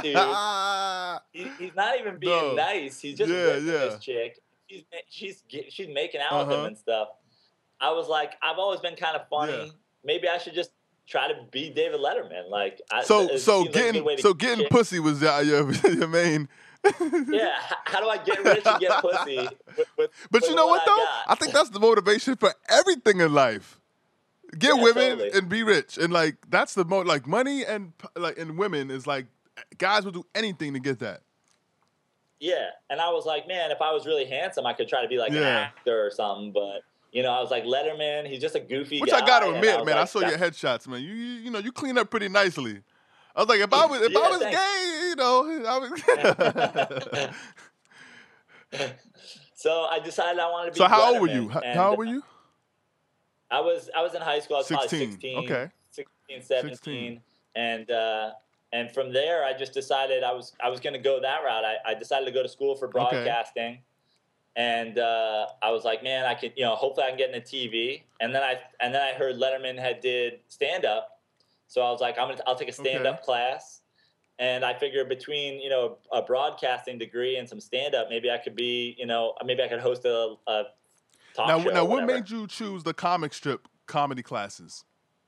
dude. He, he's not even being No. nice. He's just Yeah, ripping yeah. this chick. She's she's she's making out with him Uh-huh. and stuff. I was like, I've always been kind of funny. Yeah. Maybe I should just try to be David Letterman. Like, I, So it so seems like a good getting way to so get getting chicks. pussy was uh, your your main. Yeah, h- how do I get rich and get pussy? With, with, But with you know what I though? got? I think that's the motivation for everything in life. Get Yeah, women totally. and be rich, and like that's the mo like money and p- like and women is like guys will do anything to get that. Yeah, and I was like, man, if I was really handsome, I could try to be like an Yeah. actor or something. But you know, I was like Letterman. He's just a goofy Which guy. I gotta and admit, was man, I like, saw that- your headshots, man. You you, you know you clean up pretty nicely. I was like, if I was if I Yeah, was thanks. gay, you know, I was. So I decided I wanted to be. So how old were Letterman, you? How, and how old were you? I was I was in high school. I was probably sixteen. sixteen. Okay. sixteen, seventeen. sixteen. And uh, and from there, I just decided I was I was going to go that route. I, I decided to go to school for broadcasting, and uh, I was like, man, I can, you know, hopefully I can get into T V. And then I and then I heard Letterman had did stand up, so I was like, I'm gonna I'll take a stand up Okay. class. And I figured between, you know, a broadcasting degree and some stand up, maybe I could be, you know, maybe I could host a, a talk Now show. now or what whatever. made you choose the comic strip comedy classes?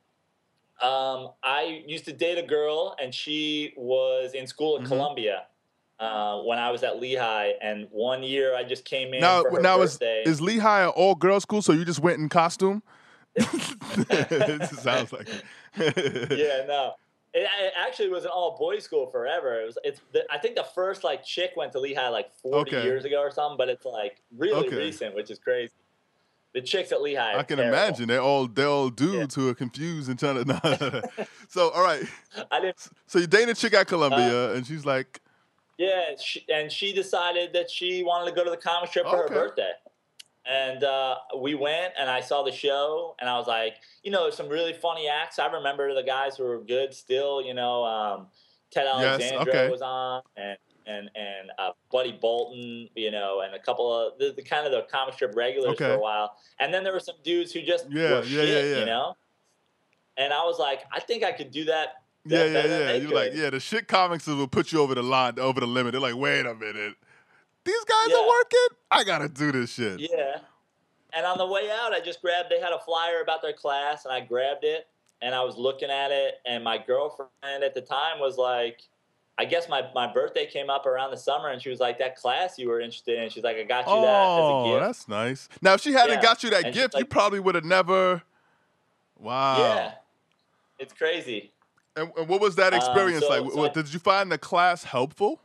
Um, I used to date a girl, and she was in school at Mhm. Columbia uh, when I was at Lehigh. And one year, I just came in Now for her now is birthday. is Lehigh an all girls school? So you just went in costume? It just sounds like it. Yeah, no, it, it actually was an all boys school forever. It was. It's. The, I think the first like chick went to Lehigh like forty Okay. years ago or something, but it's like really Okay. recent, which is crazy. The chicks at Lehigh. I are can terrible. imagine they're all they're all dudes who are confused and trying to. So all right, I didn't. so you dating a chick at Uh, Columbia, and she's like, Yeah, she, and she decided that she wanted to go to the comic strip for Okay. her birthday. And uh, we went, and I saw the show, and I was like, you know, there's some really funny acts. I remember the guys who were good still, you know, um, Ted Yes, Alexandra okay. was on, and and and uh, Buddy Bolton, you know, and a couple of the, the kind of the comic strip regulars for Okay. a while. And then there were some dudes who just Yeah, were yeah, shit, yeah, yeah. you know. And I was like, I think I could do that. yeah, that yeah, better than yeah. they You're like, could. yeah, the shit comics will put you over the line, over the limit. They're like, wait a minute, these guys Yeah. are working. I gotta do this shit. Yeah. And on the way out, I just grabbed, they had a flyer about their class, and I grabbed it, and I was looking at it, and my girlfriend at the time was like, I guess my, my birthday came up around the summer, and she was like, that class you were interested in, she's like, I got you that as a Oh, gift. that's nice. Now, if she hadn't Yeah. got you that And she's gift, you like- probably would have never. Wow. Yeah. It's crazy. And, and what was that Um, experience so- like? so What, I- did you find the class helpful?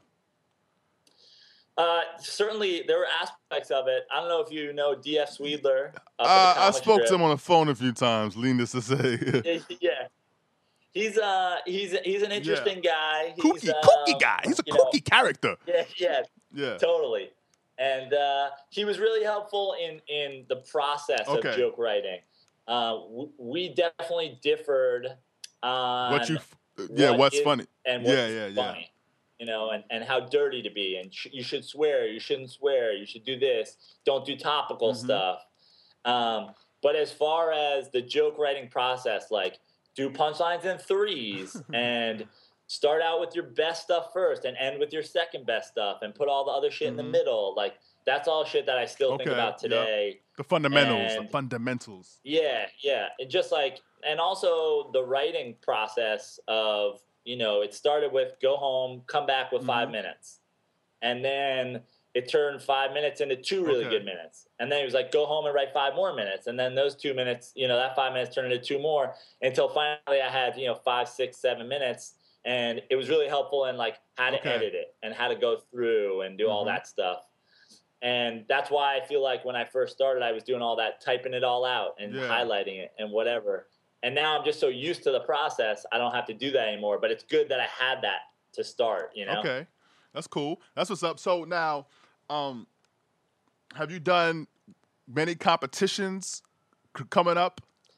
Uh, certainly, there were aspects of it. I don't know if you know D F Sweedler. up at the Uh, I comic spoke to strip. him on the phone a few times, needless to say. Yeah. He's uh he's he's an interesting guy. He's, kooky, um, kooky guy. He's a you know, kooky character. Yeah, yeah, Yeah. totally. And uh, he was really helpful in in the process Okay. of joke writing. uh, w- we definitely differed on What you, yeah, what what's is funny? and what Yeah, is yeah, yeah. funny, you know, and, and how dirty to be, and sh- you should swear, you shouldn't swear, you should do this, don't do topical Mhm. stuff. Um, but as far as the joke writing process, like do punchlines in threes and start out with your best stuff first and end with your second best stuff and put all the other shit in the Mhm. middle. Like that's all shit that I still think Okay, about yep. today. The fundamentals, the And fundamentals. yeah, yeah. And just like, and also the writing process of, you know, it started with go home, come back with five Mhm. minutes. And then it turned five minutes into two really Okay. good minutes. And then he was like, go home and write five more minutes. And then those two minutes, you know, that five minutes turned into two more until finally I had, you know, five, six, seven minutes. And it was really helpful in like how to Okay. edit it and how to go through and do all Mhm. that stuff. And that's why I feel like when I first started, I was doing all that, typing it all out and Yeah. highlighting it and whatever. And now I'm just so used to the process, I don't have to do that anymore. But it's good that I had that to start, you know? Okay, that's cool. That's what's up. So now, um, have you done many competitions c- coming up?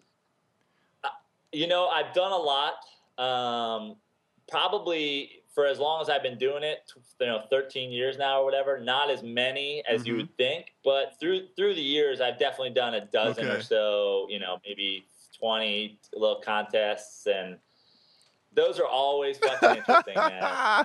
You know, I've done a lot. Um, probably for as long as I've been doing it, you know, thirteen years now or whatever. Not as many as you Mhm. would think, but through through the years, I've definitely done a dozen Okay. or so. You know, maybe twenty little contests, and those are always fucking interesting, man.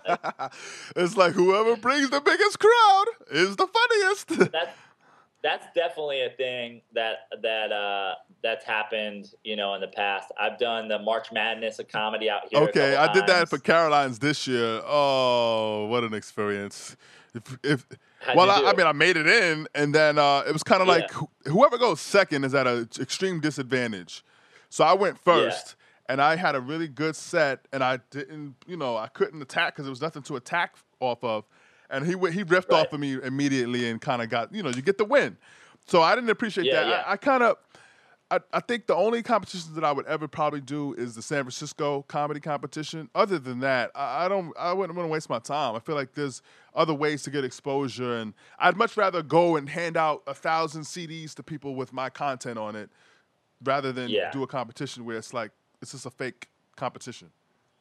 It's like whoever brings the biggest crowd is the funniest. That's that's definitely a thing that that uh, that's happened, you know, in the past. I've done the March Madness of comedy out here. Okay, a I couple did that times. for Caroline's this year. Oh, what an experience! If, if How'd well, you I, do? I mean, I made it in, and then uh, it was kind of Yeah. like wh- whoever goes second is at an extreme disadvantage. So I went first, and I had a really good set, and I didn't, you know, I couldn't attack because there was nothing to attack off of, and he went- he riffed Right. off of me immediately and kind of got, you know, you get the win. So I didn't appreciate Yeah, that. yeah. I, I kind of. I, I think the only competitions that I would ever probably do is the San Francisco comedy competition. Other than that, I, I don't. I wouldn't want to waste my time. I feel like there's other ways to get exposure, and I'd much rather go and hand out a thousand C Ds to people with my content on it, rather than Yeah. do a competition where it's like it's just a fake competition.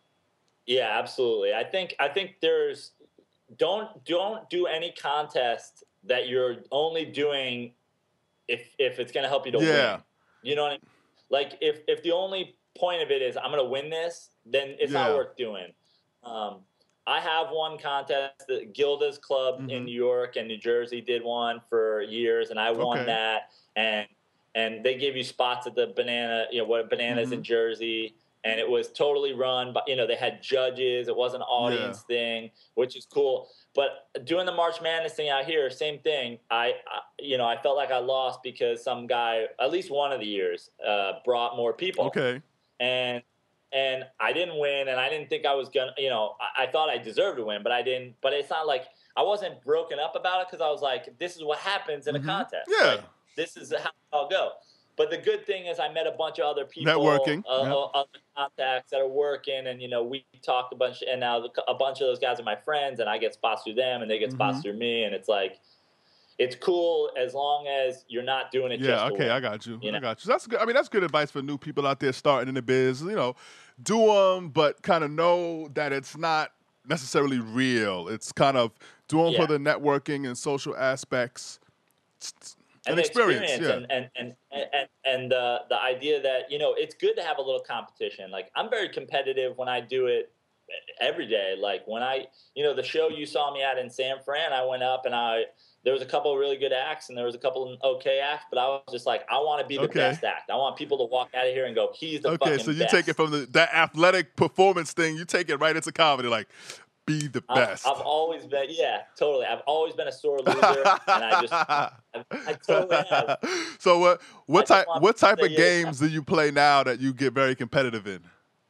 Yeah, absolutely. I think I think there's don't don't do any contest that you're only doing if if it's going to help you to Yeah. win. You know what I mean? Like if if the only point of it is I'm going to win this, then it's Yeah. not worth doing. Um, I have one contest, the Gilda's Club in Mhm. New York and New Jersey did one for years, and I won Okay. that. And and they give you spots at the banana, you know, what bananas in Mhm. Jersey, and it was totally run. But you know, they had judges. It was an audience thing, which is cool. But doing the March Madness thing out here, same thing. I, I you know, I felt like I lost because some guy, at least one of the years, uh, brought more people. Okay. And and I didn't win, and I didn't think I was gonna. You know, I, I thought I deserved to win, but I didn't. But it's not like I wasn't broken up about it because I was like, this is what happens in Mhm. a contest. Yeah. Like, this is how I'll go. But the good thing is I met a bunch of other people, Networking, uh, yep. uh, other contacts that are working, and you know we talked a bunch, and now the, a bunch of those guys are my friends, and I get spots through them, and they get spots Mhm. through me, and it's like it's cool as long as you're not doing it. Yeah, just to okay, win, I got you. you I know? got you. That's good. I mean, that's good advice for new people out there starting in the biz. You know, do them, but kind of know that it's not necessarily real. It's kind of do them Yeah. for the networking and social aspects. It's- it's And An the experience, experience yeah. and and and and, and uh, the idea that you know it's good to have a little competition. Like I'm very competitive when I do it every day. Like when I, you know, the show you saw me at in San Fran, I went up and I there was a couple of really good acts and there was a couple of okay acts, but I was just like, I want to be the Okay. best act. I want people to walk out of here and go, he's the Okay, fucking so you best. take it from the that athletic performance thing, you take it right into comedy, like be the I've, best. I've always been, yeah, totally. I've always been a sore loser, and I just, I, I totally have. So what what I just type want what people to type of say, yeah. games do you play now that you get very competitive in?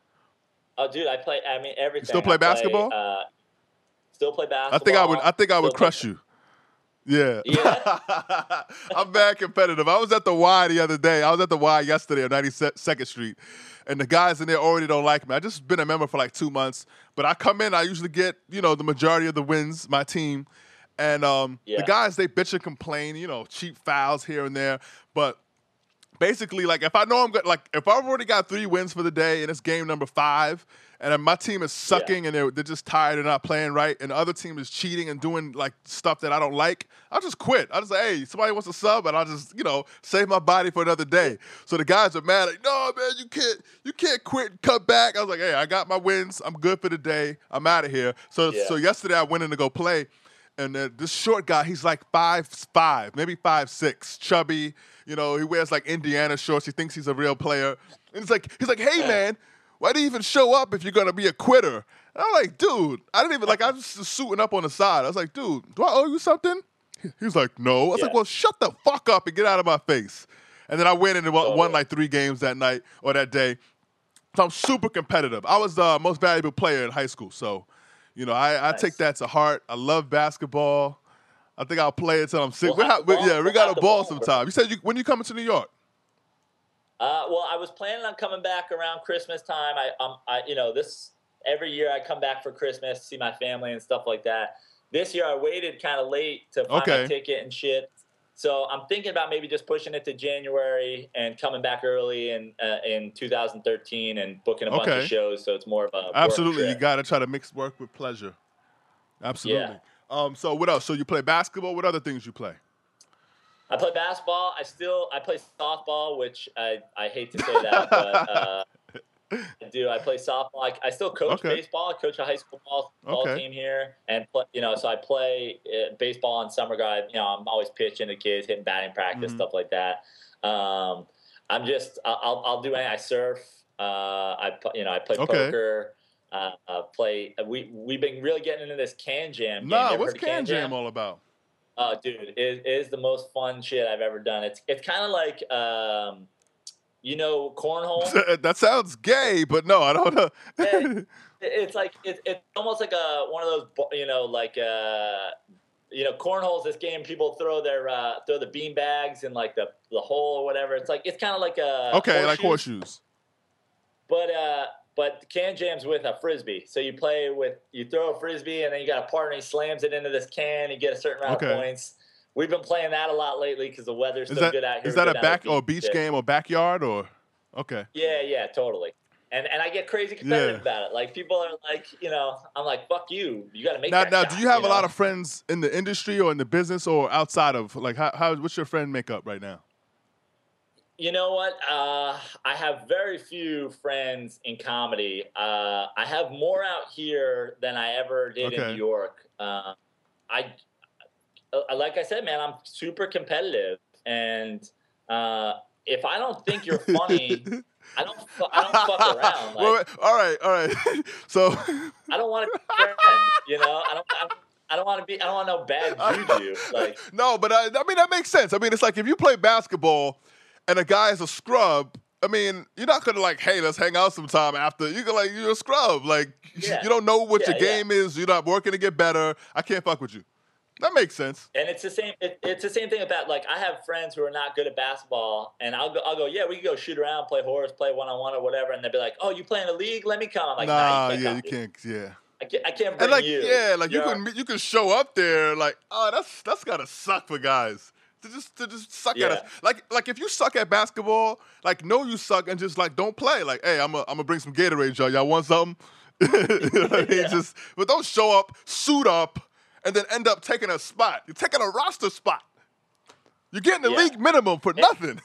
Oh, dude, I play. I mean, everything. still play I basketball? Uh, still play basketball. I think I would I think I would Still play- crush you. Yeah. Yeah? I'm very competitive. I was at the Y the other day. I was at the Y yesterday on ninety-second Street, and the guys in there already don't like me. I just been a member for like two months, but I come in, I usually get, you know, the majority of the wins, my team. And um, Yeah. the guys, they bitch and complain, you know, cheap fouls here and there. But basically, like, if I know I'm good, like, if I've already got three wins for the day and it's game number five, and then my team is sucking yeah. and they're, they're just tired and not playing right, and the other team is cheating and doing, like, stuff that I don't like, I'll just quit. I'll just say, hey, somebody wants a sub, and I'll just, you know, save my body for another day. So the guys are mad, like, no, man, you can't you can't quit and cut back. I was like, hey, I got my wins. I'm good for the day. I'm out of here. So yeah. so yesterday I went in to go play, and uh, this short guy, he's like five five, maybe five six, chubby. You know, he wears like Indiana shorts. He thinks he's a real player. And he's like, he's like, hey man, why do you even show up if you're gonna be a quitter? And I'm like, dude, I didn't even like. I was just suiting up on the side. I was like, dude, do I owe you something? He was like, no. I was yeah. like, well, shut the fuck up and get out of my face. And then I went in and won, oh. won like three games that night or that day. So I'm super competitive. I was the most valuable player in high school, so. You know, I, I nice. take that to heart. I love basketball. I think I'll play it until I'm sick. We'll ha- ball, yeah, we we'll got a ball, ball sometime. You said you, when you coming to New York? Uh, well, I was planning on coming back around Christmas time. I, um, I, you know, this every year I come back for Christmas, see my family and stuff like that. This year I waited kind of late to find okay. my ticket and shit. So I'm thinking about maybe just pushing it to January and coming back early in uh, in two thousand thirteen and booking a okay. bunch of shows. So it's more of a absolutely. Work trip. You got to try to mix work with pleasure. Absolutely. Yeah. Um. So what else? So you play basketball. What other things you play? I play basketball. I still I play softball, which I, I hate to say that, but uh, I do. I play softball. I, I still coach okay. baseball. I coach a high school ball, ball okay. team here, and play, you know, so I play uh, baseball in summer. Guy, you know, I'm always pitching to kids, hitting batting practice, mm-hmm. stuff like that. Um, I'm just I'll I'll do anything. I surf. Uh, I you know I play okay. poker. Uh, uh, play. We we've been really getting into this Can Jam. Game. Nah, what's Can, Can Jam, Jam all about? Oh, uh, dude, it, it is the most fun shit I've ever done. It's it's kind of like. Um, You know, cornhole. That sounds gay, but no, I don't know. it, it's like it, it's almost like a one of those, you know, like uh, you know, cornhole's this game. People throw their uh, throw the bean bags in like the, the hole or whatever. It's like it's kind of like a okay, horseshoes. like horseshoes. But uh, but Can Jam's with a frisbee. So you play with you throw a frisbee and then you got a partner. He slams it into this can. You get a certain amount okay. of points. We've been playing that a lot lately because the weather's is so that, good out here. Is that a back or beach shit. game or backyard or? Okay. Yeah, yeah, totally. And and I get crazy competitive yeah. about it. Like people are like, you know, I'm like, fuck you. You got to make now. that Now, shot, do you have you a know? lot of friends in the industry or in the business or outside of like how how what's your friend makeup right now? You know what? Uh, I have very few friends in comedy. Uh, I have more out here than I ever did okay. in New York. Uh, I. Uh, like I said, man, I'm super competitive, and uh, if I don't think you're funny, I don't, fu- I don't fuck around. Like, wait, wait. All right, all right. So I don't want to be friends, you know. I don't, I don't, I don't want to be. I don't want no bad juju. Like no, but I, I mean that makes sense. I mean, it's like if you play basketball and a guy is a scrub. I mean, you're not gonna like, hey, let's hang out sometime after. You can like, you're a scrub. Like yeah. you don't know what yeah, your game yeah. is. You're not working to get better. I can't fuck with you. That makes sense. And it's the same. It, it's the same thing about like I have friends who are not good at basketball, and I'll go. I'll go. Yeah, we can go shoot around, play horse, play one on one or whatever. And they'll be like, "Oh, you play in a league? Let me come." I'm like, "Nah, nah, you yeah, you can't. Yeah, I can't. I can't bring and like, you. yeah, like You're, you can you can show up there like, oh, that's that's gotta suck for guys to just to just suck yeah. at us. Like like if you suck at basketball, like know you suck and just like don't play. Like, hey, I'm a, I'm gonna bring some Gatorade, y'all. Y'all want something? You know what I mean? Yeah. Just but don't show up, suit up. And then end up taking a spot. You're taking a roster spot. You're getting the yeah. league minimum for nothing.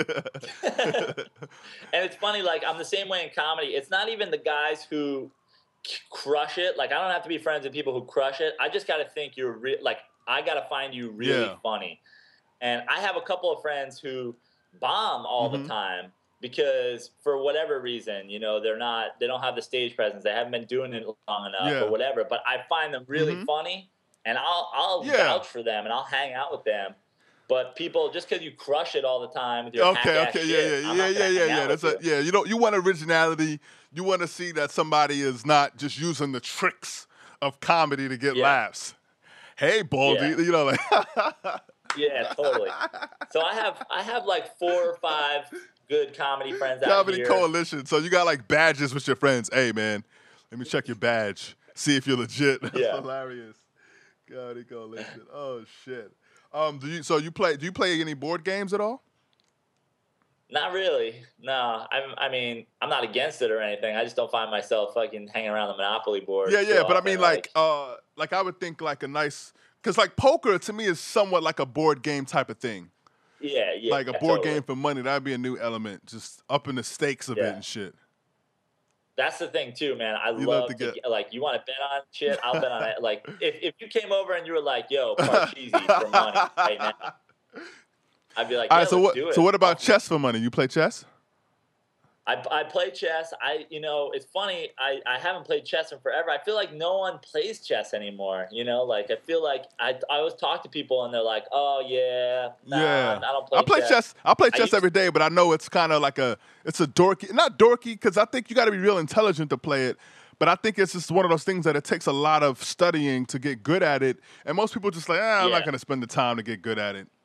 And it's funny, like, I'm the same way in comedy. It's not even the guys who crush it. Like, I don't have to be friends with people who crush it. I just got to think you're re- like, I got to find you really yeah. funny. And I have a couple of friends who bomb all mm-hmm. the time because for whatever reason, you know, they're not, they don't have the stage presence. They haven't been doing it long enough yeah. or whatever. But I find them really mm-hmm. funny, and I'll I'll yeah. vouch for them and I'll hang out with them. But people, just because you crush it all the time with your okay, hack-ass okay, shit, yeah, I'm yeah, not yeah, yeah, yeah. That's you. a, yeah. You don't, you want originality. You want to see that somebody is not just using the tricks of comedy to get yeah. laughs. Hey, Baldy, yeah. you know, like. Yeah, totally. So I have I have like four or five good comedy friends out comedy here. coalition. So you got like badges with your friends. Hey, man, let me check your badge. See if you're legit. That's yeah. hilarious. Comedy coalition. Oh shit. Um, do you so you play? Do you play any board games at all? Not really. No, I'm, I mean, I'm not against it or anything. I just don't find myself fucking hanging around the Monopoly board. Yeah, yeah, too but I often, mean, like, uh, like I would think like a nice, because like poker to me is somewhat like a board game type of thing. yeah, yeah, Like a yeah, board totally. game for money, that'd be a new element, just upping the stakes of Yeah. it and shit. That's the thing too, man. I You love, love to to get- get, like, you want to bet on shit, I'll bet on it. Like, if, if you came over and you were like, yo, Parcheesi for money right now, I'd be like, All yeah, right, so let's what? do it. So what about chess for money? You play chess? I, I play chess. I, you know, it's funny. I, I haven't played chess in forever. I feel like no one plays chess anymore. You know, like I feel like I, I always talk to people and they're like, oh yeah, nah, Yeah, I don't play. I play chess. chess. I play I chess used- every day, but I know it's kind of like a, it's a dorky, not dorky, because I think you got to be real intelligent to play it. But I think it's just one of those things that it takes a lot of studying to get good at it, and most people just like, ah, I'm Yeah. not going to spend the time to get good at it.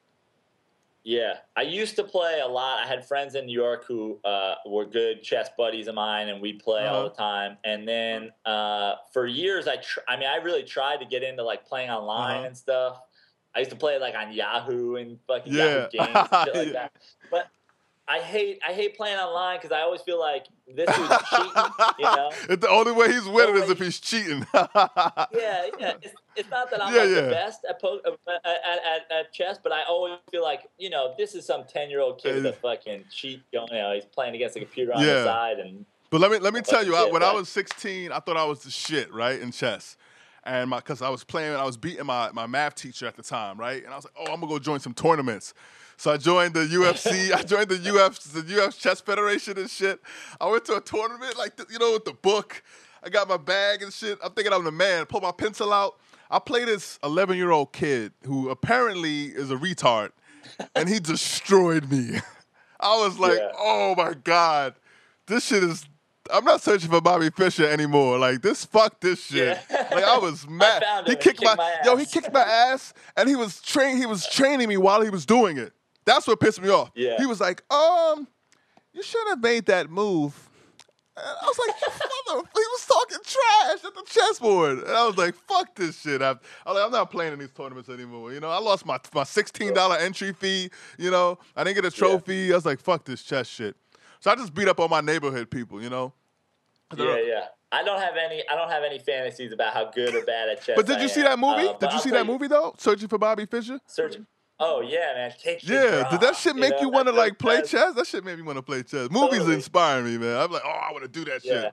Yeah, I used to play a lot. I had friends in New York who uh, were good chess buddies of mine, and we'd play all Uh-huh. the time. And then uh, for years, I tr- I mean, I really tried to get into like playing online Uh-huh. and stuff. I used to play like on Yahoo and fucking Yeah. Yahoo games and shit like Yeah. that. But I hate I hate playing online because I always feel like this dude's cheating. You know? It's the only way he's winning No is way. if he's cheating. Yeah, yeah. It's, it's not that I'm Yeah, like yeah. the best at, po- at, at, at chess, but I always feel like, you know, this is some ten-year-old kid with a fucking cheat going. You know, he's playing against the computer on Yeah. the side, and But let me let me tell you, I, shit, when I but- was sixteen, I thought I was the shit, right, in chess, and my because I was playing, I was beating my my math teacher at the time, right, and I was like, oh, I'm gonna go join some tournaments. So I joined the U F C, I joined the U F the U F Chess Federation and shit. I went to a tournament, like the, you know, with the book. I got my bag and shit. I'm thinking I'm the man. Pull my pencil out. I play this eleven year old kid who apparently is a retard, and he destroyed me. I was like, Yeah. oh my God, this shit is. I'm not searching for Bobby Fischer anymore. Like this, fuck this shit. Yeah. Like I was mad. found he him. He kicked kicked my, my yo. He ass. kicked my ass, and he was train. He was training me while he was doing it. That's what pissed me off. Yeah. He was like, um, you shouldn't have made that move. And I was like, you mother, he was talking trash at the chessboard. And I was like, fuck this shit. I, I was like, I'm not playing in these tournaments anymore. You know, I lost my, my sixteen dollars entry fee. You know, I didn't get a trophy. I was like, fuck this chess shit. So I just beat up on my neighborhood people, you know? yeah, yeah. I don't have any. I don't have any fantasies about how good or bad at chess. But did I you see am. that movie? Uh, did but you I'll see tell that movie, though? Searching for Bobby Fischer? Search. Oh yeah, man. Take your Yeah, draw, did that shit make know? you want to That's- like play that's- chess? That shit made me want to play chess. Movies Totally. inspire me, man. I'm like, oh, I want to do that Yeah. shit.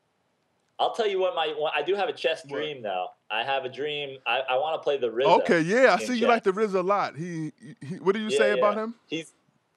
I'll tell you what. My what, I do have a chess What? dream though. I have a dream. I, I want to play the R Z A. Okay, yeah, I in see you chess. like the Riz a lot. He, he what do you Yeah, say yeah. about him? He's.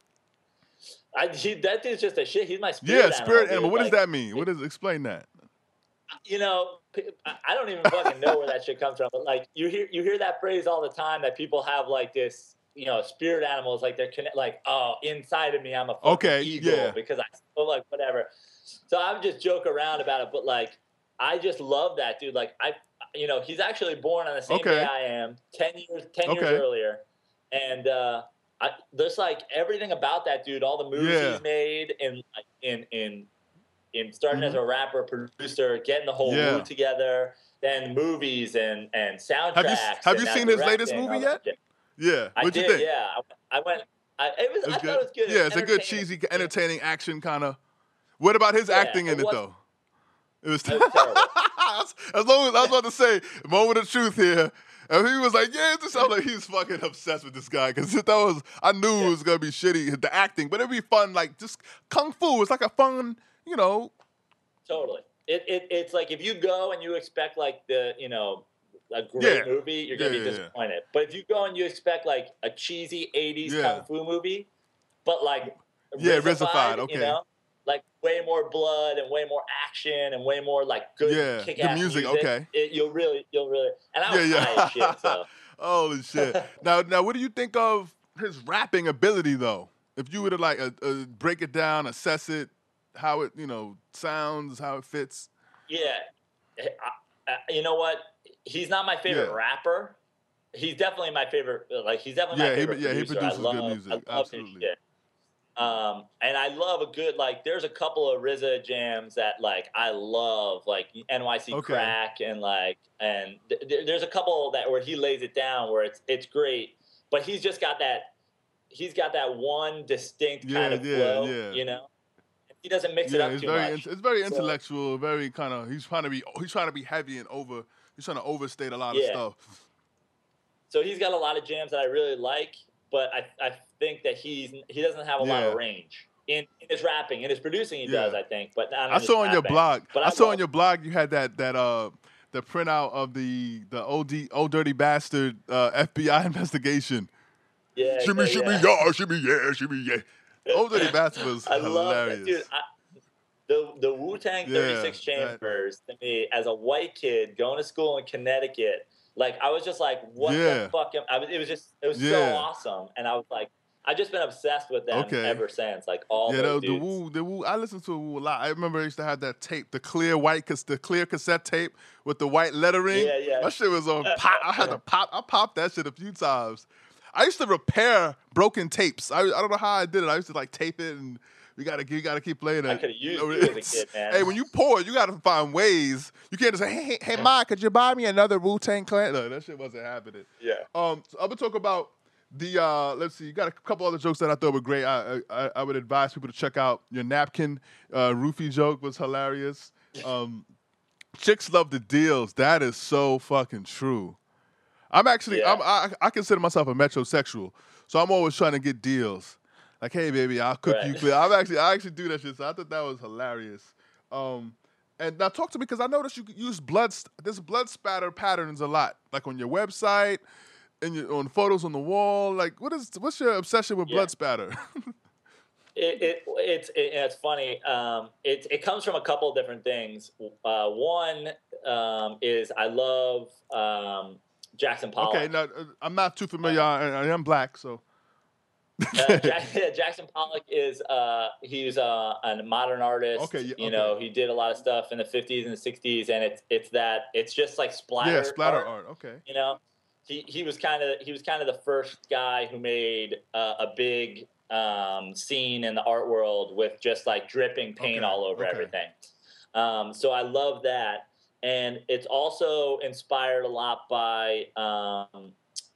I, he, that dude's just a shit. He's my spirit Yeah, spirit animal. animal. dude. What Like, does that mean? What does explain that? You know, I I don't even fucking know where that shit comes from. But like, you hear you hear that phrase all the time that people have like this. You know, spirit animals like they're connect, like oh, inside of me I'm a fucking Okay, eagle yeah. because I feel like whatever. So I would just joke around about it, but like I just love that dude. Like I, you know, he's actually born on the same Okay. day I am, ten years ten Okay. years earlier, and uh, I there's like everything about that dude. All the movies Yeah. he's made in in in in starting as a rapper, producer, getting the whole Mm-hmm. Yeah. mood together, then movies and and soundtracks. Have you have and you now seen his latest directing, movie all yet? that shit. Yeah. I What'd did, you think? yeah. I, I went. I, it was. It was I good. thought it was good. It Yeah, was it's a good entertaining. cheesy, entertaining action kind of. What about his Yeah, acting in it it was- though? It was, It was terrible. as long as I was about to say, moment of truth here. And he was like, yeah, this sounds like he's fucking obsessed with this guy because that was I knew it was gonna be shitty the acting, but it'd be fun like just kung fu. It's like a fun, you know. Totally. It, it it's like if you go and you expect like the you know a great Yeah. movie, you're gonna Yeah, be yeah, yeah. disappointed. But if you go and you expect like a cheesy eighties Yeah. kung fu movie, but like Yeah, RZA-fied, RZA-fied, okay. you know, like way more blood and way more action and way more like good Yeah, kick-ass the music, okay. It, you'll really, you'll really, and I Yeah, was yeah. high as shit. So Holy shit! now, now, what do you think of his rapping ability though? If you were to like uh, uh, break it down, assess it, how it you know sounds, how it fits. yeah, I, I, you know what? He's not my favorite Yeah. rapper. He's definitely my favorite. Like he's definitely Yeah, my he- favorite. yeah, he producer. produces I love, good music. I love Absolutely. His shit. Um, and I love a good like. There's a couple of R Z A jams that like I love, like N Y C Okay. Crack and like and th- th- there's a couple that where he lays it down where it's it's great, but he's just got that he's got that one distinct Yeah, kind of yeah, flow, yeah. you know. He doesn't mix it Yeah, up it's too very, much. in- it's very So, intellectual, very kind of. He's trying to be, he's trying to be heavy and over. He's trying to overstate a lot of Yeah. stuff. so he's got a lot of jams that I really like, but I I think that he's he doesn't have a lot Yeah. of range in, in his rapping. In his producing, he Yeah. does, I think, but not in I his saw on your rapping. blog. But I, I saw love- on your blog you had that that uh the printout of the the O D old dirty bastard uh, F B I investigation. Yeah, Shimmy, yeah, shimmy, yeah. yeah, shimmy, yeah, shimmy, yeah. Old dirty bastard was I hilarious. love that, dude. I, the the Wu Tang Yeah, thirty-six that- Chambers to me, as a white kid going to school in Connecticut, like I was just like, what Yeah. the fuck? Am, I was, it was just it was Yeah. so awesome, and I was like, I've just been obsessed with them Okay. ever since. Like all Yeah, those the, the dudes. Wu, the Wu. I listened to Wu a lot. I remember I used to have that tape, the clear white, cause the clear cassette tape with the white lettering. Yeah, yeah. That shit was on pop. I had to pop. I popped that shit a few times. I used to repair broken tapes. I, I don't know how I did it. I used to like tape it, and we gotta you gotta keep playing it. I coulda used know, you as a it's- kid, man. Hey, when you pour, you gotta find ways. You can't just say, hey, hey, hey, Ma, could you buy me another Wu-Tang Clan? No, that shit wasn't happening. Yeah. Um, so I'm gonna talk about the. Uh, let's see, you got a couple other jokes that I thought were great. I I, I would advise people to check out your napkin uh, roofie joke was hilarious. Um, chicks love the deals. That is so fucking true. I'm actually Yeah. I'm, I I consider myself a metrosexual, so I'm always trying to get deals. Like, hey baby, I'll cook Right. you clear. I'm actually I actually do that shit. So I thought that was hilarious. Um, and now talk to me because I noticed you use blood. There's blood spatter patterns a lot, like on your website and your, on photos on the wall. Like, what is what's your obsession with Yeah. blood spatter? It, it it's it, it's funny. Um, it it comes from a couple of different things. Uh, one um, is I love um, Jackson Pollock. Okay, now uh, I'm not too familiar. I, I am black, so. uh, Jack, Jackson Pollock is uh, he's uh, a modern artist. Okay, yeah, you okay. know, he did a lot of stuff in the fifties and the sixties, and it's it's that it's just like splatter. Yeah, splatter art. art. Okay. You know, he he was kind of he was kind of the first guy who made uh, a big um, scene in the art world with just like dripping paint Okay, all over okay. everything. Um, so I love that, and it's also inspired a lot by um,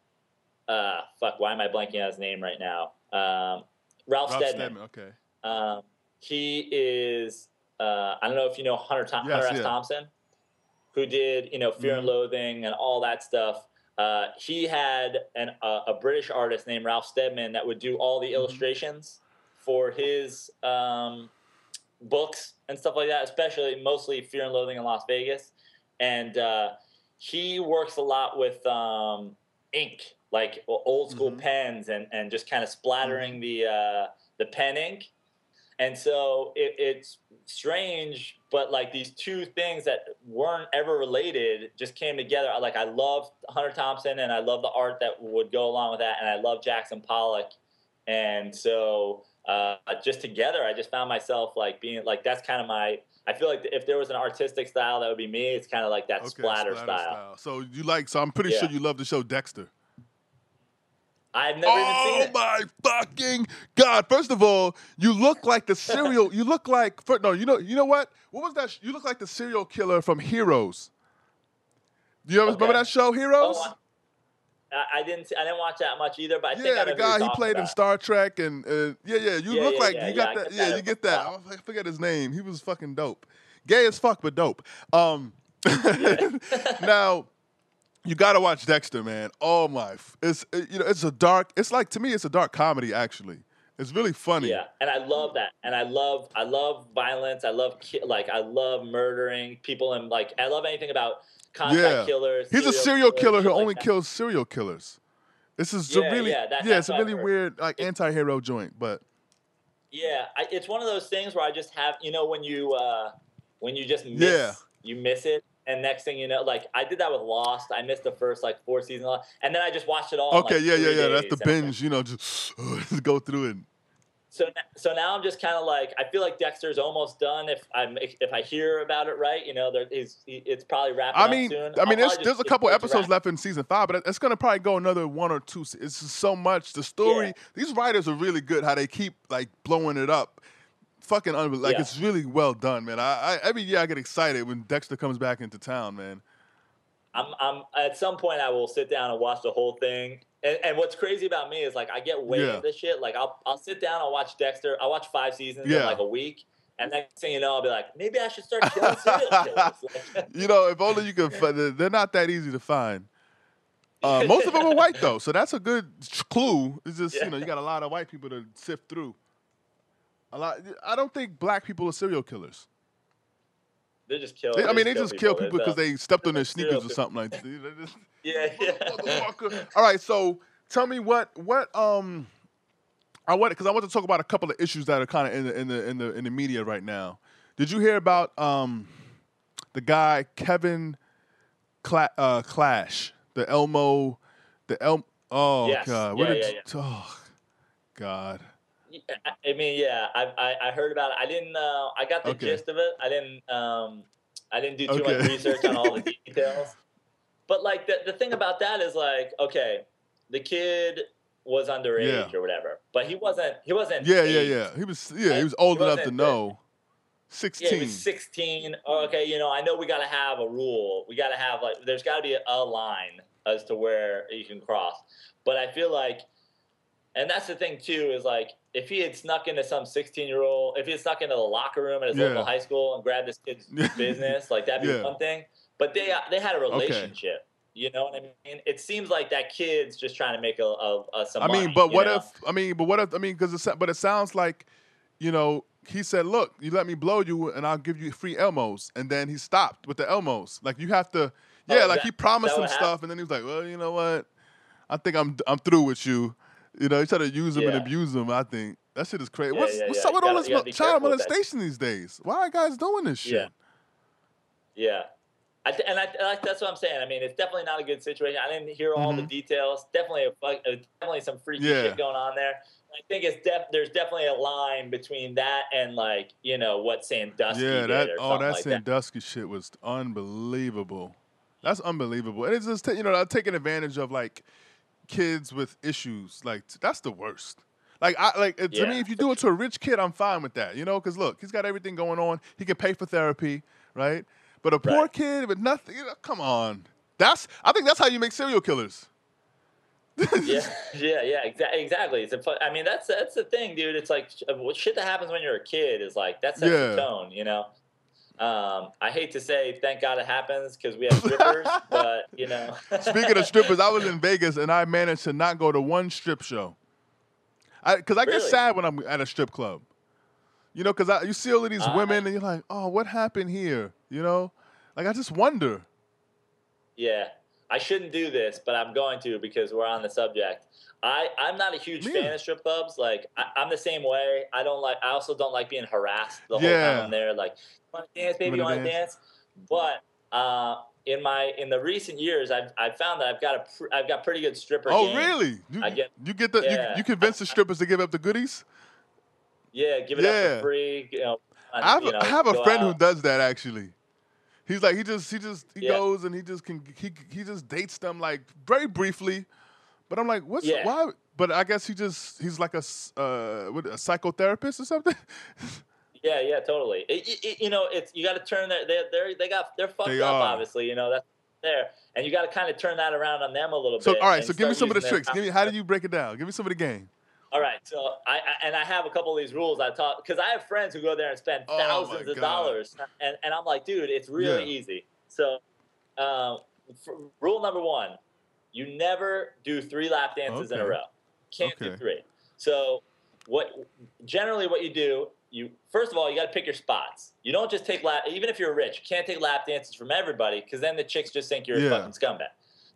uh, fuck. Why am I blanking on his name right now? Um, Ralph, Ralph Steadman. Steadman. Okay. Um, he is. Uh, I don't know if you know Hunter, Thom- Yes, Hunter S. yeah. Thompson, who did you know Fear and Mhm. Loathing and all that stuff. Uh, he had an, uh, a British artist named Ralph Steadman that would do all the Mm-hmm. illustrations for his um, books and stuff like that, especially mostly Fear and Loathing in Las Vegas. And uh, he works a lot with um, ink, like o- old school Mhm. pens, and, and just kind of splattering the uh, the pen ink. And so it, it's strange, but like these two things that weren't ever related just came together. I- Like I love Hunter Thompson, and I love the art that would go along with that, and I love Jackson Pollock. And so uh, just together, I just found myself like being like that's kind of my. I feel like if there was an artistic style, that would be me. It's kind of like that Okay, splatter, style. So you like? So I'm pretty Yeah. sure you love the show Dexter. I've never even Oh seen it. my fucking god! First of all, you look like the serial. You look like for, no. You know. You know what? What was that? sh- You look like the serial killer from Heroes. Do you ever Okay. remember that show, Heroes? Oh, I, I didn't. See, I didn't watch that much either. But I think I Yeah, know the who you're guy he talking played in about. Star Trek, and uh, yeah, yeah. You Yeah, look yeah, like yeah, you yeah, got I that. get Yeah, that you get that. wow. I forget his name. He was fucking dope. Gay as fuck, but dope. Um, now. You gotta watch Dexter, man. Oh my, f- it's it, you know it's a dark. It's like to me, it's a dark comedy. Actually, it's really funny. Yeah, and I love that, and I love I love violence. I love ki- like I love murdering people, and like I love anything about contact Yeah. killers. He's a serial killer shit who like only that. kills serial killers. This is Yeah, a really yeah, that- yeah, that's it's a what I've really heard. weird like anti-hero joint, but Yeah, I, it's one of those things where I just have you know when you uh, when you just miss Yeah. you miss it, and next thing you know, like I did that with Lost. I missed the first like four seasons, of Lost, and then I just watched it all. in, okay, like, yeah, yeah, three yeah. That's the days, and I'm like, binge, you know, just, just go through it. So, n- so now I'm just kind of like I feel like Dexter's almost done. If I'm if, if I hear about it right, you know, there is it's probably wrapping I up mean, soon. I I'll mean, probably there's, just- there's a it's- couple it's episodes wrapped. left in season five, but it's gonna probably go another one or two. se- It's just so much. The story, Yeah. these writers are really good. How they keep like blowing it up, fucking unbelievable. Like Yeah. it's really well done, man. I, I every year I get excited when Dexter comes back into town, man. I'm, I'm at some point I will sit down and watch the whole thing. And, and what's crazy about me is like I get way Yeah. into shit. Like I'll I'll sit down, I'll watch Dexter. I'll watch five seasons Yeah. in like a week, and next thing you know, I'll be like, maybe I should start killing serial killers. Like, You know, if only you could. Find, they're not that easy to find. Uh, most of them are white though, so that's a good clue. It's just Yeah. you know you got a lot of white people to sift through. A lot. I don't think black people are serial killers. They just kill. They, I mean, they just kill people It's, because uh, they stepped on their like serial sneakers or something like that. They just- Yeah, yeah. Motherfucker. All right, so tell me what what um I want because I want to talk about a couple of issues that are kind of in the in the in the in the media right now. Did you hear about um the guy Kevin Cla- uh, Clash, the Elmo, the El? Oh Yes. God, what Yeah, did? yeah, Oh God. I mean, yeah, I, I I heard about it. I didn't. Uh, I got the Okay. gist of it. I didn't. Um, I didn't do too Okay. much research on all the details. But like the the thing about that is like, okay, the kid was underage Yeah. or whatever, but he wasn't. He wasn't. Yeah, yeah, eight. yeah. He was yeah, Right? he was old He enough to wasn't know. Yeah, Sixteen. he was sixteen. Oh, okay, you know, I know we got to have a rule. We got to have like, there's got to be a, a line as to where you can cross. But I feel like, and that's the thing too, is like if he had snuck into some sixteen-year-old, if he had snuck into the locker room at his Yeah. local high school and grabbed this kid's business, like that'd be Yeah. one thing. But they they had a relationship. You know what I mean? It seems like that kid's just trying to make a, a, a some I mean, money, but you what know? if? I mean, but what if? I mean, because but it sounds like, you know, he said, "Look, you let me blow you, and I'll give you free Elmos," and then he stopped with the Elmos. Like you have to, yeah, Oh, like that- he promised that him what stuff, happened? and then he was like, "Well, you know what? I think I'm I'm through with you." You know, he tried to use him and Yeah. abuse him. I think that shit is crazy. Yeah, what's yeah, what's yeah. up with You all gotta- this you gotta mo- be child careful with that. molestation these days? Why are guys doing this shit? Yeah. Yeah. I th- and I, I, that's what I'm saying. I mean, it's definitely not a good situation. I didn't hear all the Mhm. details. Definitely, a, fuck- uh, definitely some freaky Yeah. shit going on there. I think it's def- there's definitely a line between that and like you know what Sandusky Yeah, did that or oh, something that like that. Sandusky shit was unbelievable. That's unbelievable, and it's just you know taking advantage of like kids with issues. Like that's the worst. Like I like to Yeah. me, if you do it to a rich kid, I'm fine with that. You know, because look, he's got everything going on. He can pay for therapy, right? But a poor Right. kid with nothing, you know, come on. That's I think that's how you make serial killers. yeah, yeah, yeah, exa- exactly. It's a, fu- I mean, that's that's the thing, dude. It's like sh- what shit that happens when you're a kid is like that sets Yeah. the tone, you know. Um, I hate to say, thank God it happens because we have strippers, but you know. Speaking of strippers, I was in Vegas and I managed to not go to one strip show. I because I get Really? sad when I'm at a strip club. You know, because you see all of these Uh, women and you're like, oh, what happened here? You know, like I just wonder. Yeah, I shouldn't do this, but I'm going to because we're on the subject. I, I'm not a huge Me fan either. of strip clubs. Like I, I'm the same way. I don't like. I also don't like being harassed the whole Yeah. time I'm there. Like, you want to dance, baby? You You wanna want to dance? But uh, in my in the recent years, I've I've found that I've got a pr- I've got pretty good stripper. Oh, game. really? You, I get- you get the yeah. you, you convince the strippers to give up the goodies? Yeah, give it Yeah. up for free. You know, I have, you know, I have a go friend who out. does that actually. He's like he just he just he Yeah. goes and he just can he he just dates them like very briefly, but I'm like what's Yeah. why? But I guess he just he's like a s- uh what, a psychotherapist or something. Yeah, yeah, totally. It, it, it- you know, it's you got to turn their they they they got they're fucked They up, are. obviously. You know that's there, and you got to kind of turn that around on them a little So bit. all right, and so give me start some of the using their tricks. Give me how do you break it down? Give me some of the game. All right, so I, I and I have a couple of these rules I taught because I have friends who go there and spend Oh, thousands my of God. dollars, and and I'm like, dude, it's really Yeah. easy. So, um, f- rule number one: you never do three lap dances in a Okay. row. Can't do Okay. three. So, what generally what you do, you first of all you got to pick your spots. You don't just take lap. Even if you're rich, you can't take lap dances from everybody because then the chicks just think you're Yeah. a fucking scumbag.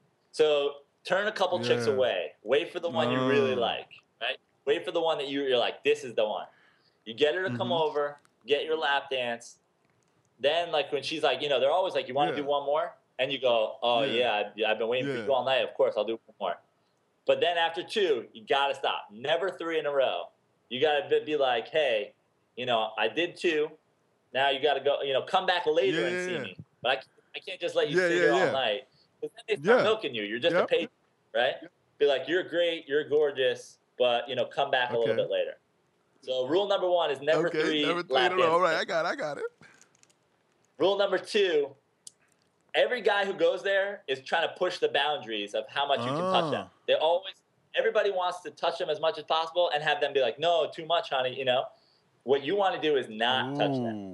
So turn a couple chicks Yeah. away. Wait for the one you really Oh. like. Right. Wait for the one that you, you're like, this is the one. You get her to come Mhm. over, get your lap dance. Then, like when she's like, you know, they're always like, you want to Yeah. do one more? And you go, oh Yeah. yeah, I've, I've been waiting for Yeah. you all night. Of course, I'll do one more. But then after two, you got to stop. Never three in a row. You got to be like, hey, you know, I did two. Now you got to go, you know, come back later Yeah, and yeah, see yeah. me. But I, can't- I can't just let you Yeah, sit yeah, here yeah. all night. Because then they start Yeah. milking you. You're just Yep. a patient, right? Be like, you're great, you're gorgeous, but, you know, come back a little Okay. bit later. So rule number one is never okay, three never three lap in a row. All right, dances. I got it, I got it. Rule number two, every guy who goes there is trying to push the boundaries of how much you can touch them. Ah. They always, everybody wants to touch them as much as possible and have them be like, no, too much, honey. You know, what you want to do is not touch them. Ooh.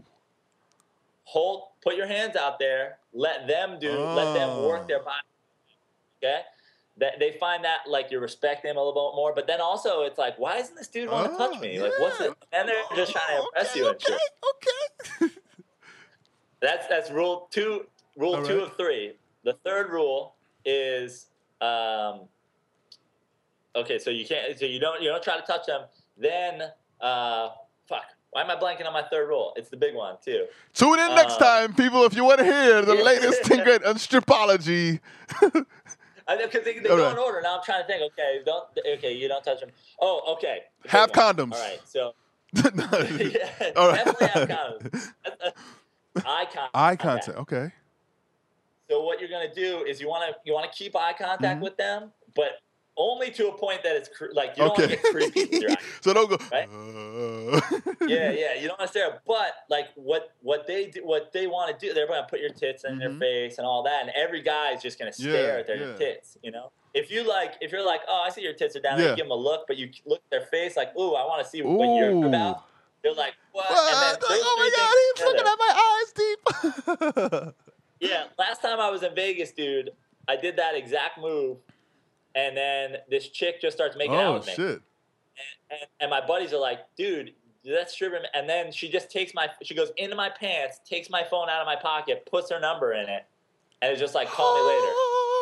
Hold, put your hands out there. Let them do. Let them work their body. Okay. That they find that like you respect them a little bit more, but then also it's like, why doesn't this dude want to Oh, touch me? yeah. Like, what's it? And they're just trying to impress okay, you and okay, shit. okay. That's that's rule two. Rule All two right. of three. The third rule is, um, okay, so you can't, so you don't, you don't try to touch them. Then, uh, fuck. Why am I blanking on my third rule? It's the big one too. Tune in next Um, time, people, if you want to hear the yeah. latest and great on stripology. I know because they, they All go right. in order. Now I'm trying to think. Okay, don't. Okay, you don't touch them. Oh, okay. The big Have one. condoms. All right. So No. yeah, All right. definitely have condoms. That's- that's- Eye contact. Eye contact. Okay. So what you're gonna do is you want to you want to keep eye contact Mhm. with them, but only to a point that it's cre- like you don't want Okay. to get creepy with your eyes. So don't go. Right? Uh. Yeah, yeah, you don't want to stare. But like what what they do, what they want to do, they're gonna put your tits in their Mhm. face and all that, and every guy is just gonna stare Yeah, at their yeah. tits. You know, if you like, if you're like, oh, I see your tits are down, Yeah. and you give them a look, but you look at their face like, ooh, I want to see what you're Ooh. about. They're like, what? What? And then Like, those oh three my things God, he's looking together- at my eyes deep. Yeah, last time I was in Vegas, dude, I did that exact move, and then this chick just starts making out Oh with me, shit. and, and my buddies are like, "Dude, that's stripping." And then she just takes my, she goes into my pants, takes my phone out of my pocket, puts her number in it, and it's just like, "Call me later."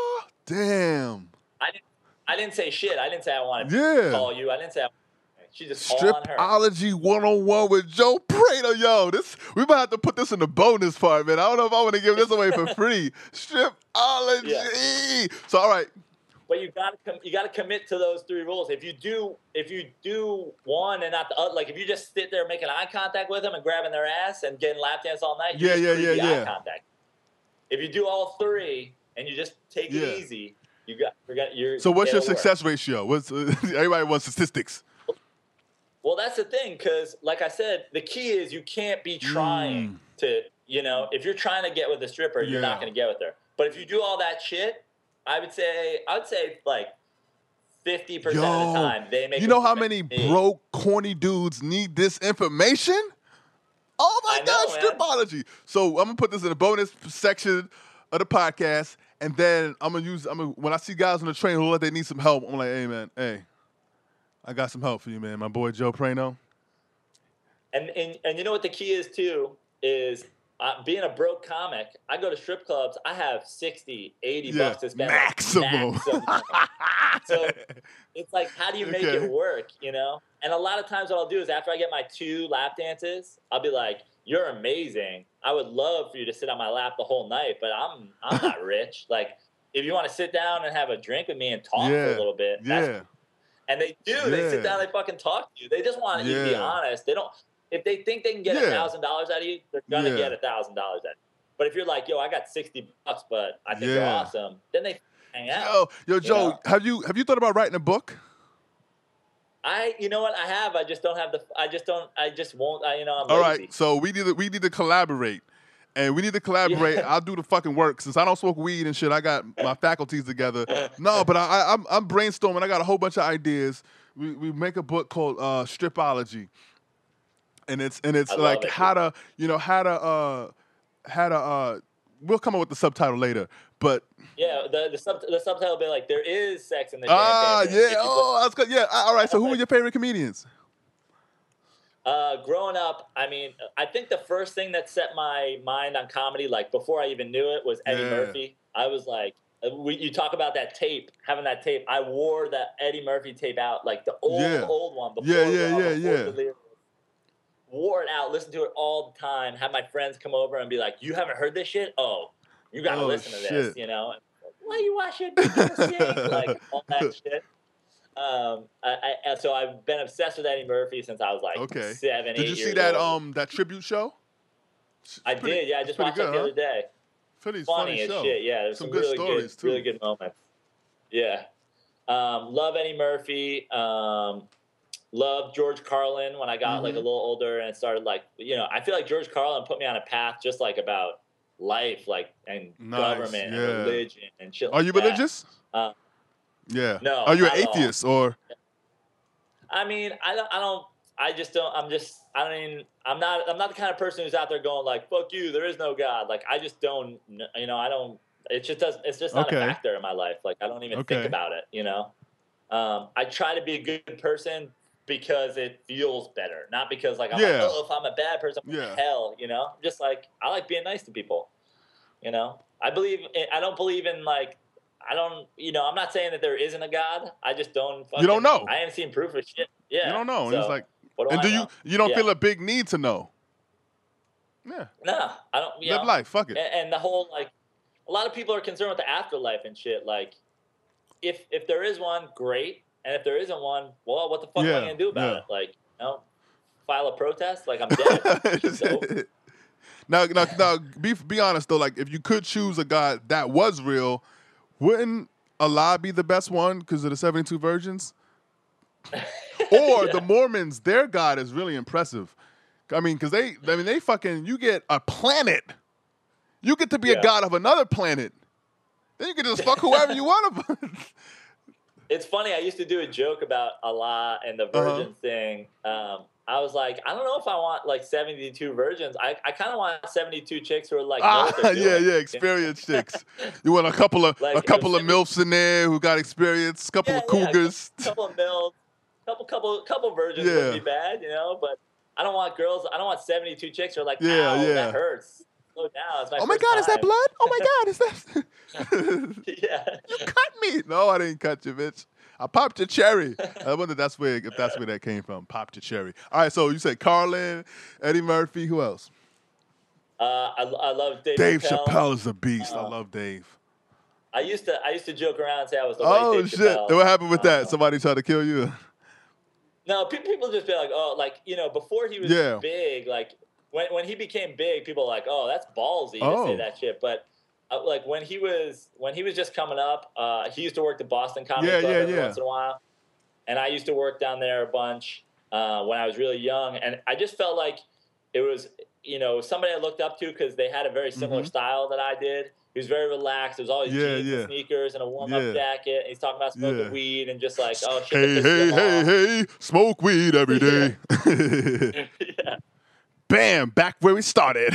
Damn. I didn't, I didn't say shit. I didn't say I want to Yeah. call you. I didn't say I, she just all on her. Stripology one oh one with Joe Prater. Yo, this we might have to put this in the bonus part, man. I don't know if I want to give this away for free. Stripology. Yeah. So all right. But you gotta com- you gotta commit to those three rules. If you do if you do one and not the other, like if you just sit there making eye contact with them and grabbing their ass and getting lap dance all night, you Yeah, just yeah, creepy yeah, eye yeah. contact. If you do all three and you just take Yeah. it easy, you got you're gonna you're. So what's your it'll work. success ratio? What's everybody wants statistics? Well, that's the thing, because like I said, the key is you can't be trying Mm. to, you know, if you're trying to get with a stripper, you're Yeah. not going to get with her. But if you do all that shit, I would say, I would say like fifty percent of the Yo, time they make. You a know how commitment many to me. broke, corny dudes need this information? Oh my I God, know, man. stripology. So I'm gonna put this in the bonus section of the podcast, and then I'm gonna use. I'm gonna when I see guys on the train who look like they need some help, I'm like, hey man, hey, I got some help for you, man. My boy Joe Prano. And, and and you know what the key is too is uh, being a broke comic. I go to strip clubs. I have sixty, eighty Yeah, bucks to spend. maximum. Maximum. So it's like, how do you make Okay. it work, you know? And a lot of times what I'll do is after I get my two lap dances, I'll be like, you're amazing. I would love for you to sit on my lap the whole night, but I'm I'm not rich. Like, if you want to sit down and have a drink with me and talk for Yeah, a little bit, yeah. that's, and they do. They sit Yeah. down, they fucking talk to you. They just want you to be Yeah. honest. They don't, if they think they can get a Yeah. thousand dollars out of you, they're going to Yeah. get a thousand dollars out of you. But if you're like, yo, I got sixty bucks, but I think you're Yeah. awesome, then they hang out. Yo, yo, Joe, know? have you have you thought about writing a book? I, you know what, I have. I just don't have the. I just don't. I just won't. I, you know, I'm All lazy. right, so we need to we need to collaborate, and we need to collaborate. Yeah. I'll do the fucking work since I don't smoke weed and shit. I got my faculties together. No, but I, I I'm I'm brainstorming. I got a whole bunch of ideas. We we make a book called uh, Stripology, and it's and it's I love like it. how to you know how to uh how to uh we'll come up with the subtitle later, but. Yeah, the the, sub, the subtitle will be like, there is sex in the Ah, champagne. yeah. If you Oh, that's good. Yeah. All right. So, who are your favorite comedians? Uh, growing up, I mean, I think the first thing that set my mind on comedy, like before I even knew it, was Eddie Yeah. Murphy. I was like, uh, we, you talk about that tape, having that tape. I wore that Eddie Murphy tape out, like the old, Yeah. old one. Before Yeah, Raw, yeah, yeah, before yeah. Delirious. Wore it out, listened to it all the time. Had my friends come over and be like, "You haven't heard this shit? Oh, you gotta Oh, listen to shit. this." You know, why you watching? Like all that shit. Um, I, I so I've been obsessed with Eddie Murphy since I was like Okay. seven, Did eight you see years that old. um that tribute show? It's I pretty- did, yeah. I it's just pretty watched good, it the huh? other day. Pretty Funny, funny as show. shit. Yeah, there's Some some, good really stories, good, too. really good moments. Yeah, um, love Eddie Murphy. Um, love George Carlin when I got like a Mhm. little older and it started like you know I feel like George Carlin put me on a path just like about life, like and Nice, government yeah. and religion and shit. Are like you that. religious? Uh, Yeah. No, Are you an not at all. atheist or? I mean, I don't, I don't, I just don't. I'm just, I mean, I'm not, I'm not the kind of person who's out there going like, "Fuck you, there is no God." Like, I just don't, you know, I don't. It just does. It's just not Okay. a factor in my life. Like, I don't even Okay. think about it. You know, um, I try to be a good person because it feels better, not because like I'm Yeah. like, oh, if I'm a bad person, I'm Yeah. in hell. You know, just like I like being nice to people. You know, I believe. In, I don't believe in like. I don't, you know, I'm not saying that there isn't a God. I just don't. Fucking, You don't know. I haven't seen proof of shit. Yeah. You don't know. So, it's like, what do and I do know? you? You don't Yeah. feel a big need to know. Yeah. No, I don't. You Live know, life. Fuck it. And, and the whole like, a lot of people are concerned with the afterlife and shit. Like, if if there is one, great, and if there isn't one, well, what the fuck am Yeah, I gonna do about yeah. it? Like, you know, file a protest? Like, I'm dead. It's over. now, now, now, be be honest though. Like, if you could choose a God that was real, wouldn't Allah be the best one because of the seventy-two virgins? Or Yeah. the Mormons, their God is really impressive. I mean, because they, I mean, they fucking, you get a planet. You get to be Yeah. a god of another planet. Then you can just fuck whoever you want to. It's funny. I used to do a joke about Allah and the Uh-huh. virgin thing. Um, I was like, I don't know if I want like seventy-two virgins. I, I kind of want seventy-two chicks who are like, know Ah, what they're yeah, doing. yeah, experienced chicks. You want a couple of Like, a it couple was of milfs in there who got experience, a couple Yeah, of yeah, cougars. a couple of mills, couple, couple, couple virgins Yeah. wouldn't be bad, you know. But I don't want girls. I don't want seventy-two chicks who are like, Yeah, ow, yeah. that hurts. Slow down. It's my Oh my first God, is that time. blood? Oh my God, is that? Yeah. You cut me. No, I didn't cut you, bitch. I popped your cherry. I wonder if that's where if that's where that came from. Popped your cherry. All right, so you said Carlin, Eddie Murphy. Who else? Uh, I, I love Dave, Dave Chappelle. Chappelle is a beast. I Uh, love Dave. I used to I used to joke around and say I was the Oh white Dave shit! Chappelle. What happened with that? Uh, Somebody tried to kill you? No, pe- people just be like, oh, like you know, before he was Yeah. big, like when when he became big, people were like, oh, that's ballsy to Oh. say that shit. But uh, like when he was when he was just coming up, uh, he used to work the Boston Comedy Yeah, Club yeah, every yeah. once in a while, and I used to work down there a bunch uh, when I was really young, and I just felt like it was you know somebody I looked up to because they had a very similar Mhm. style that I did. He was very relaxed. It was always Yeah, jeans yeah. and sneakers and a warm-up Yeah. jacket. And he's talking about smoking Yeah. weed and just like, oh, shit. Hey, that pisses hey, him hey, off. hey! Smoke weed every day. Yeah. Bam! Back where we started.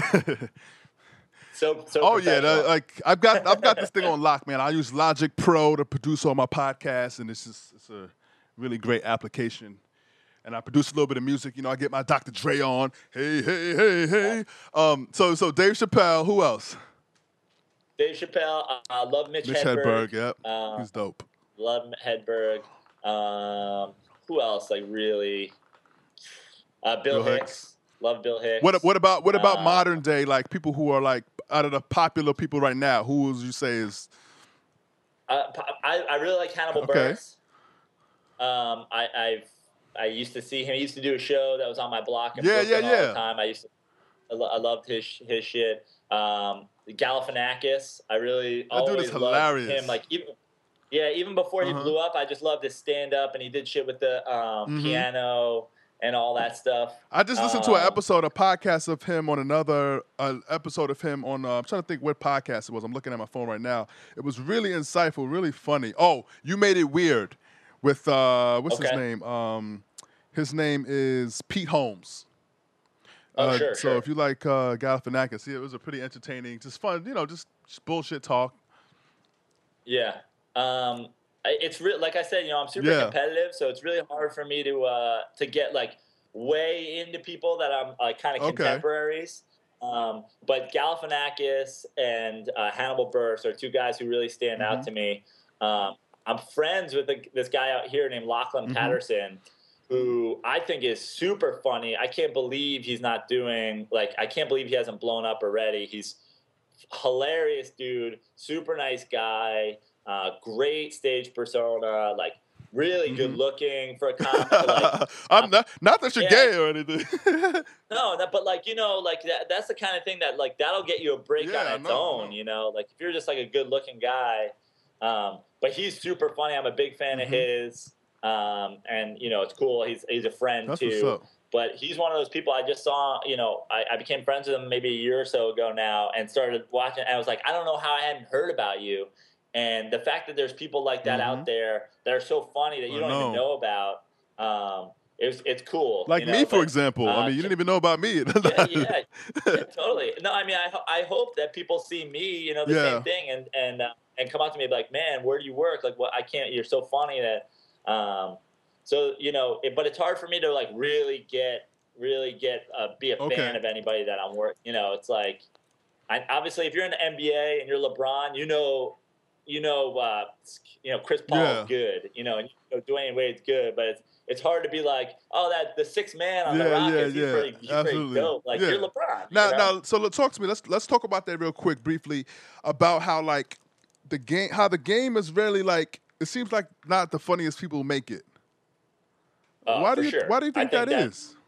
So, so Oh yeah, professional. that, like I've got I've got this thing on lock, man. I use Logic Pro to produce all my podcasts, and it's just it's a really great application. And I produce a little bit of music. You know, I get my Doctor Dre on. Hey, hey, hey, hey. Um, so so Dave Chappelle. Who else? Dave Chappelle. I uh, love Mitch, Mitch Hedberg. Hedberg. Yep, Uh, he's dope. love Hedberg. Um, who else? Like really? Uh, Bill, Bill Hicks. Hicks. Love Bill Hicks. What what about what about Um, modern day like people who are like out of the popular people right now? Who would you say is Uh, I, I really like Hannibal Okay. Buress. Um, I, I've I used to see him. He used to do a show that was on my block in Yeah, Brooklyn yeah, all yeah. the time. I used to, I, lo- I loved his his shit. Um, Galifianakis. I really That dude always is loved hilarious. him. Like even yeah, even before he Uh-huh. blew up, I just loved his stand up and he did shit with the um, Mhm. piano and all that stuff. I just listened to an Um, episode, a podcast of him on another uh, episode of him on. Uh, I'm trying to think what podcast it was. I'm looking at my phone right now. It was really insightful, really funny. Oh, You Made It Weird with uh, what's his Okay. name? Um, his name is Pete Holmes. Oh, Uh, sure, so sure. if you like uh, Galifianakis, yeah, it was a pretty entertaining, just fun, you know, just, just bullshit talk. Yeah. Um, I- it's real. Like I said, you know, I'm super Yeah. competitive, so it's really hard for me to uh, to get like way into people that I'm like kind of Okay. contemporaries. Um, but Galifianakis and uh, Hannibal Buress are two guys who really stand Mm-hmm. out to me. Um, I'm friends with a, this guy out here named Lachlan Mhm. Patterson, who I think is super funny. I can't believe he's not doing like I can't believe he hasn't blown up already. He's hilarious dude, super nice guy, uh, great stage persona, like really good Mhm. looking for a comic. like, I'm not, not that you're Yeah. gay or anything. no, that, but like you know, like that, that's the kind of thing that like that'll get you a break Yeah, on its no, own. no. You know, like if you're just like a good looking guy, um, but he's super funny. I'm a big fan of Mhm. his, um, and you know, it's cool. He's he's a friend That's too. what's up. but he's one of those people I just saw. You know, I, I became friends with him maybe a year or so ago now, and started watching. And I was like, I don't know how I hadn't heard about you. And the fact that there's people like that mm-hmm. out there that are so funny that you I don't know. even know about, um, it's it's cool. Like you know? me, for but, example. uh, I mean, you didn't even know about me. yeah, yeah, yeah, totally. No, I mean, I I hope that people see me, you know, the yeah. same thing, and and uh, and come up to me and be like, man, where do you work? Like, what? I can't. You're so funny that. Um, so you know, it, but it's hard for me to like really get really get uh, be a okay. fan of anybody that I'm working. You know, it's like, I, obviously, if you're in the N B A and you're LeBron, you know. You know, uh, you know, Chris Paul yeah. is good. You know, and you know, Dwayne Wade's good, but it's it's hard to be like, oh, that the sixth man on yeah, the Rockets, yeah, he's yeah. pretty, he's Absolutely. pretty dope. Like yeah. you're LeBron. Now, you know? now, so let's talk to me. Let's let's talk about that real quick, briefly, about how like the game, how the game is really like. It seems like not the funniest people make it. Uh, why for do you sure. Why do you think, think that, that is?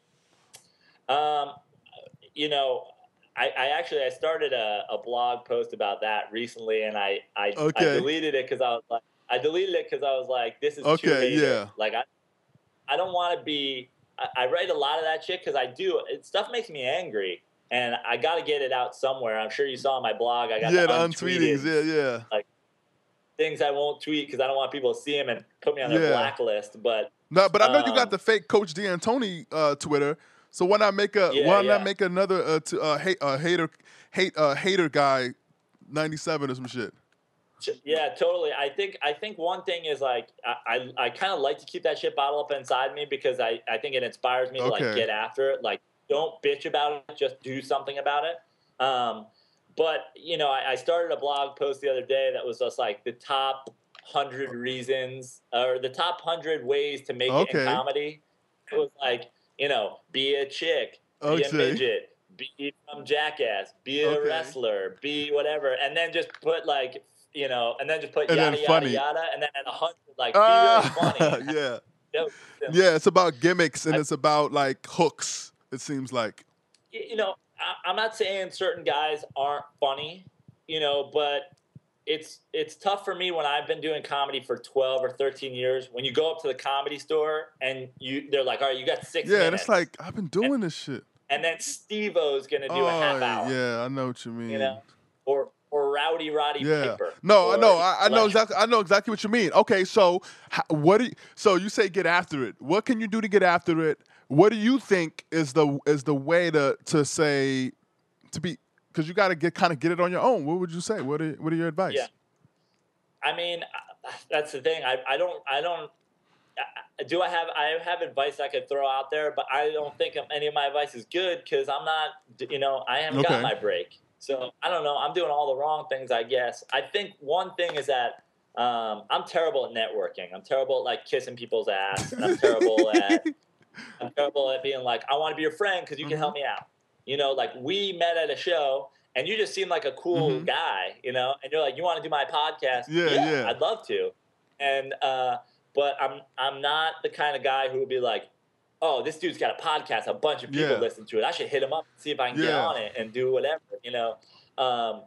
Um, you know. I, I actually I started a, a blog post about that recently, and I I, okay. I deleted it because I was like I deleted it because I was like, this is okay, too hated. yeah. Like I I don't want to be. I, I write a lot of that shit because I do. It, stuff makes me angry, and I got to get it out somewhere. I'm sure you saw on my blog. I got yeah, the, the untweeted, untweetings. Yeah, yeah. Like things I won't tweet because I don't want people to see them and put me on their yeah. blacklist. But no, but I know um, you got the fake Coach D'Antoni uh, Twitter. So why not make a yeah, why yeah. not make another uh, t- uh, hate, uh, hater hate uh, hater guy ninety-seven or some shit? Yeah, totally. I think I think one thing is like I I, I kind of like to keep that shit bottled up inside me because I, I think it inspires me to okay. like get after it. Like don't bitch about it, just do something about it. Um, but you know, I, I started a blog post the other day that was just like the top hundred reasons or the top hundred ways to make okay. it in comedy. It was like. You know, be a chick, be okay. a midget, be from Jackass, be a okay. wrestler, be whatever, and then just put like, you know, and then just put and yada then yada funny. yada, and then at a hundred, like, uh, be really funny. yeah. You know, yeah, it's about gimmicks and I, it's about like hooks. It seems like. You know, I, I'm not saying certain guys aren't funny, you know, but. It's it's tough for me when I've been doing comedy for twelve or thirteen years. When you go up to the Comedy Store and you, they're like, "All right, you got six yeah, minutes." Yeah, it's like I've been doing and, this shit. And then Steve-O's gonna do oh, a half hour. Yeah, I know what you mean. You know, or or Rowdy Roddy yeah. Piper. No, or, I know, I, I know like, exactly. I know exactly what you mean. Okay, so what do you, so you say get after it? What can you do to get after it? What do you think is the is the way to to say to be? Because you got to get kind of get it on your own. What would you say? What are what are your advice? Yeah. I mean, that's the thing. I, I don't, I don't, do I have, I have advice I could throw out there, but I don't think any of my advice is good because I'm not, you know, I haven't okay. got my break. So I don't know. I'm doing all the wrong things, I guess. I think one thing is that um, I'm terrible at networking. I'm terrible at like kissing people's ass. And I'm terrible at, I'm terrible at being like, I want to be your friend because you can mm-hmm. help me out. You know, like we met at a show. And you just seem like a cool mm-hmm. guy, you know. And you're like, you want to do my podcast? Yeah, yeah, yeah. I'd love to. And uh, but I'm I'm not the kind of guy who would be like, oh, this dude's got a podcast. A bunch of people yeah. listen to it. I should hit him up and see if I can yeah. get on it and do whatever, you know. Um,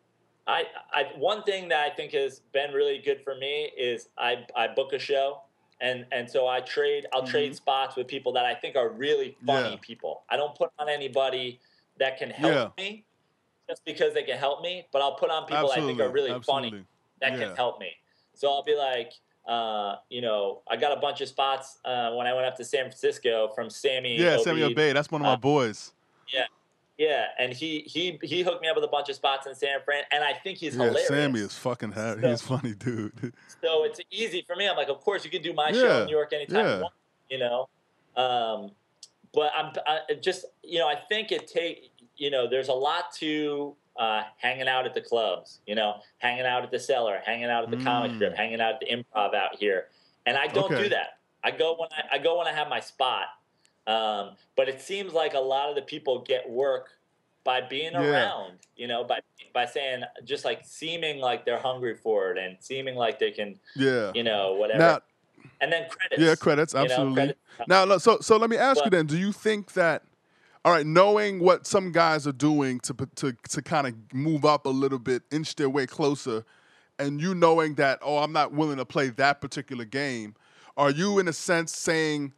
I I one thing that I think has been really good for me is I I book a show. And and so I trade I'll mm-hmm. trade spots with people that I think are really funny yeah. people. I don't put on anybody that can help yeah. me. Just because they can help me, but I'll put on people absolutely. I think are really absolutely. funny that yeah. can help me. So I'll be like, uh, you know, I got a bunch of spots uh, when I went up to San Francisco from Sammy. Yeah, Obeid. Sammy Obeid. That's one of my uh, boys. Yeah, yeah, and he he he hooked me up with a bunch of spots in San Fran, and I think he's yeah, hilarious. Sammy is fucking ha- so, he's funny, dude. So it's easy for me. I'm like, of course you can do my yeah. show in New York anytime yeah. you want, you know. Um, but I'm I just you know I think it take you know there's a lot to. Uh, hanging out at the clubs, you know, hanging out at the Cellar, hanging out at the mm. comic strip, hanging out at the Improv out here, and I don't okay. do that. I go when I, I go when I have my spot. Um, but it seems like a lot of the people get work by being yeah. around, you know, by by saying just like seeming like they're hungry for it and seeming like they can, yeah, you know, whatever. Now, and then credits, yeah, credits, absolutely. You know, credits. Now, so so let me ask but, you then: do you think that? All right, knowing what some guys are doing to to to kind of move up a little bit, inch their way closer, and you knowing that, oh, I'm not willing to play that particular game, are you in a sense saying,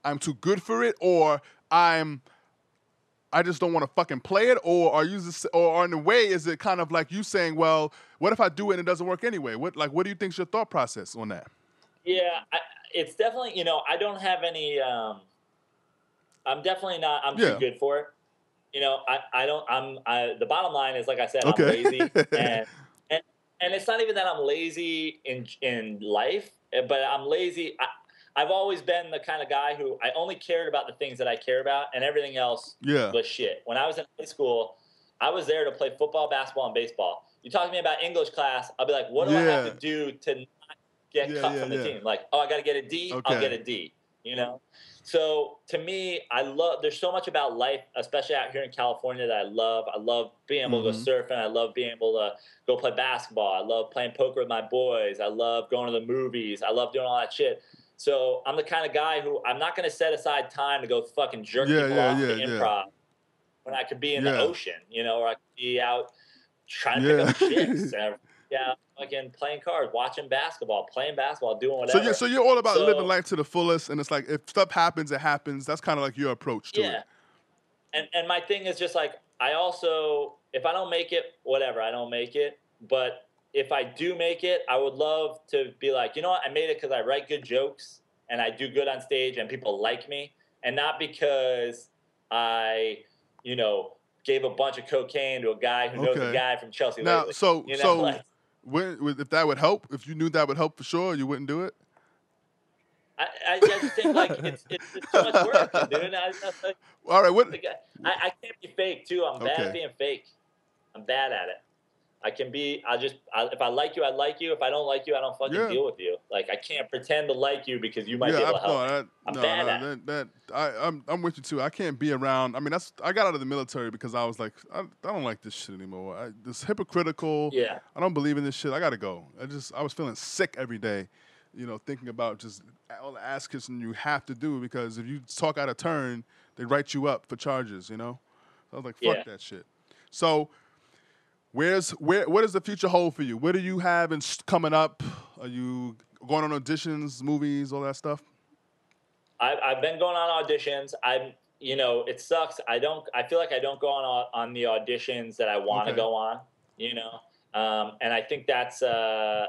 I'm too good for it, or I'm I just don't want to fucking play it, or are you just, or in a way is it kind of like you saying, well, what if I do it and it doesn't work anyway? What like what do you think's your thought process on that? Yeah, I, it's definitely, you know, I don't have any. Um, I'm definitely not. I'm Yeah. too good for it. You know, I, I don't. I'm. I, the bottom line is, like I said, Okay. I'm lazy, and, and and it's not even that I'm lazy in in life, but I'm lazy. I, I've always been the kind of guy who I only cared about the things that I care about, and everything else Yeah. was shit. When I was in high school, I was there to play football, basketball, and baseball. You talk to me about English class, I'll be like, what do I have Yeah. to do to not get Yeah, cut yeah, from the yeah. team? Like, oh, I got to get a D. Okay. I'll get a D. You know. So to me, I love. There's so much about life, especially out here in California, that I love. I love being able Mm-hmm. to go surfing. I love being able to go play basketball. I love playing poker with my boys. I love going to the movies. I love doing all that shit. So I'm the kind of guy who I'm not going to set aside time to go fucking jerk Yeah, people yeah, off yeah, to yeah. improv when I could be in Yeah. the ocean, you know, or I could be out trying to Yeah. pick up chicks. And, yeah, fucking playing cards, watching basketball, playing basketball, doing So whatever. you're so you're all about So- living life to the fullest, and it's like if stuff happens, it happens. That's kind of like your approach to Yeah. it. And and my thing is just like, I also, if I don't make it, whatever, I don't make it. But if I do make it, I would love to be like, you know what, I made it because I write good jokes and I do good on stage and people like me, and not because I, you know, gave a bunch of cocaine to a guy who knows Okay. a guy from Chelsea Now, lately. so you know, so like, when, if that would help, if you knew that would help for sure, you wouldn't do it. I, I just think like it's it's, it's too much work, dude. I, I, like, All right, what? like, I, I can't be fake too. I'm bad Okay. at being fake. I'm bad at it. I can be. I just. I, if I like you, I like you. If I don't like you, I don't fucking Yeah. deal with you. Like I can't pretend to like you because you might yeah, be able I, to help no, me. that, I'm no, bad no, at it. that, that I, I'm, I'm with you too. I can't be around. I mean, that's. I got out of the military because I was like, I, I don't like this shit anymore. I, this hypocritical. Yeah. I don't believe in this shit. I gotta go. I just, I was feeling sick every day, you know, thinking about just all the ass kissing you have to do because if you talk out of turn, they write you up for charges. You know. So I was like, fuck Yeah. that shit. So. Where's where? What does the future hold for you? What do you have in, coming up? Are you going on auditions, movies, all that stuff? I've I've been going on auditions. I'm. You know, it sucks. I don't. I feel like I don't go on on the auditions that I want to Okay. go on. You know, um, and I think that's uh,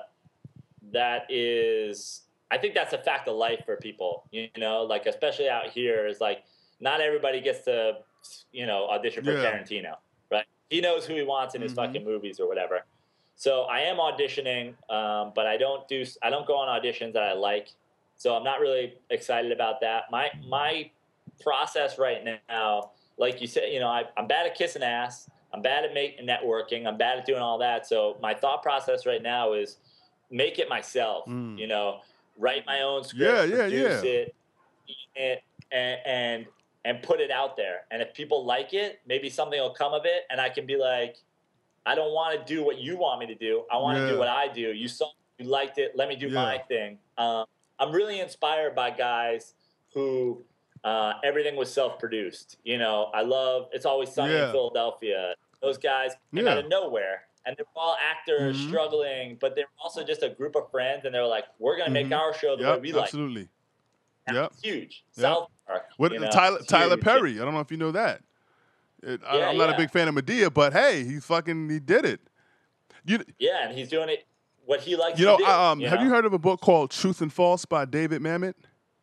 that is. I think that's a fact of life for people. You know, like especially out here, is like not everybody gets to, you know, audition for Yeah. Tarantino, right? He knows who he wants in his Mhm. fucking movies or whatever. So I am auditioning, um, but I don't do. I don't go on auditions that I like. So I'm not really excited about that. My my process right now, like you said, you know, I, I'm bad at kissing ass. I'm bad at making networking. I'm bad at doing all that. So my thought process right now is make it myself. Mm. You know, write my own script, Yeah, yeah, produce yeah. it, and, and and and put it out there. And if people like it, maybe something will come of it, and I can be like, I don't want to do what you want me to do. I want to Yeah. do what I do. You saw, you liked it. Let me do Yeah. my thing. Um, I'm really inspired by guys who uh, everything was self-produced. You know, I love It's Always Sunny Yeah. in Philadelphia. Those guys came Yeah. out of nowhere, and they're all actors Mhm. struggling, but they're also just a group of friends, and they're like, we're going to make Mhm. our show the Yep, way we like. absolutely. And Yep. it's huge. Yep. South Park. What you know, Tyler it's Tyler huge. Perry? I don't know if you know that. It, I, Yeah, I'm not yeah. a big fan of Medea, but hey, he fucking he did it. You Yeah, and he's doing it what he likes you know, to do. um, you have know? you heard of a book called Truth and False by David Mamet?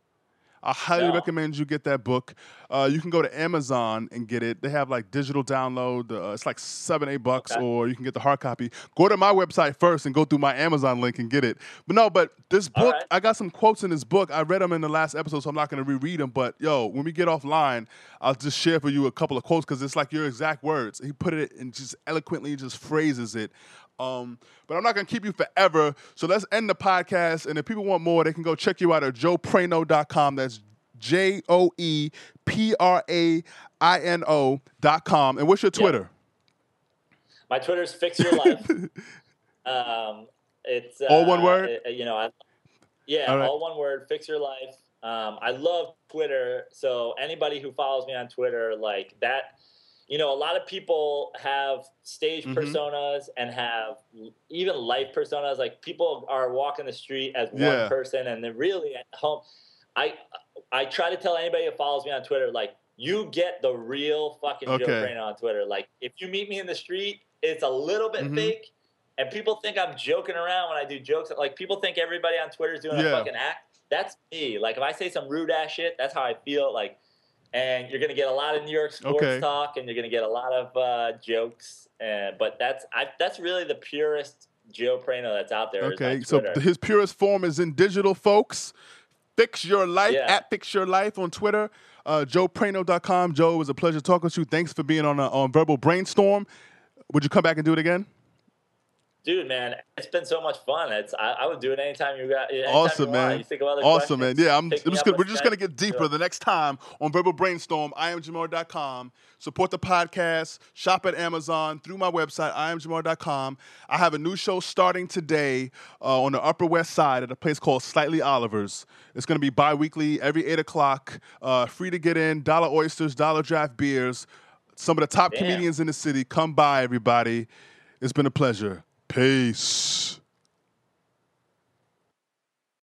I highly No. recommend you get that book. Uh, you can go to Amazon and get it. They have like digital download. Uh, it's like seven, eight bucks, Okay. or you can get the hard copy. Go to my website first and go through my Amazon link and get it. But no, but this All book, right. I got some quotes in this book. I read them in the last episode, so I'm not going to reread them. But yo, when we get offline, I'll just share for you a couple of quotes because it's like your exact words. He put it in just eloquently, just phrases it. Um, but I'm not going to keep you forever. So let's end the podcast. And if people want more, they can go check you out at joe prano dot com. That's J O E P R A I N O dot com. And what's your Twitter? My Twitter's Fix Your Life. um, it's uh, All one word? uh, You know, I, yeah, All right. all one word. Fix Your Life. Um, I love Twitter. So anybody who follows me on Twitter, like that, you know, a lot of people have stage Mhm. personas and have even life personas. Like people are walking the street as Yeah. one person, and they're really at home. I I try to tell anybody who follows me on Twitter, like, you get the real fucking Okay. Joe Prano on Twitter. Like, if you meet me in the street, it's a little bit Mhm. fake, and people think I'm joking around when I do jokes. Like, people think everybody on Twitter is doing Yeah. a fucking act. That's me. Like, if I say some rude ass shit, that's how I feel. Like, and you're gonna get a lot of New York sports Okay. talk, and you're gonna get a lot of uh, jokes. Uh, but that's I, that's really the purest Joe Prano that's out there. is Okay, on so Twitter. his purest form is in digital, folks. Fix Your Life, Yeah. at Fix Your Life on Twitter. Uh, Joe Prano dot com. Joe, it was a pleasure talking to you. Thanks for being on, a, on Verbal Brainstorm. Would you come back and do it again? Dude, man, it's been so much fun. It's I, I would do it anytime you got. Anytime Awesome, you man. Want. You think of other Awesome, man. questions, Yeah, I'm, pick I'm me just up gonna, on we're just going to Skype. get deeper Sure. the next time on Verbal Brainstorm. I am Jamar dot com. Support the podcast. Shop at Amazon through my website, I am Jamar dot com. I have a new show starting today uh, on the Upper West Side at a place called Slightly Oliver's. It's going to be bi-weekly, every eight o'clock. Uh, free to get in, dollar oysters, dollar draft beers. Some of the top Damn. comedians in the city. Come by, everybody. It's been a pleasure. Peace.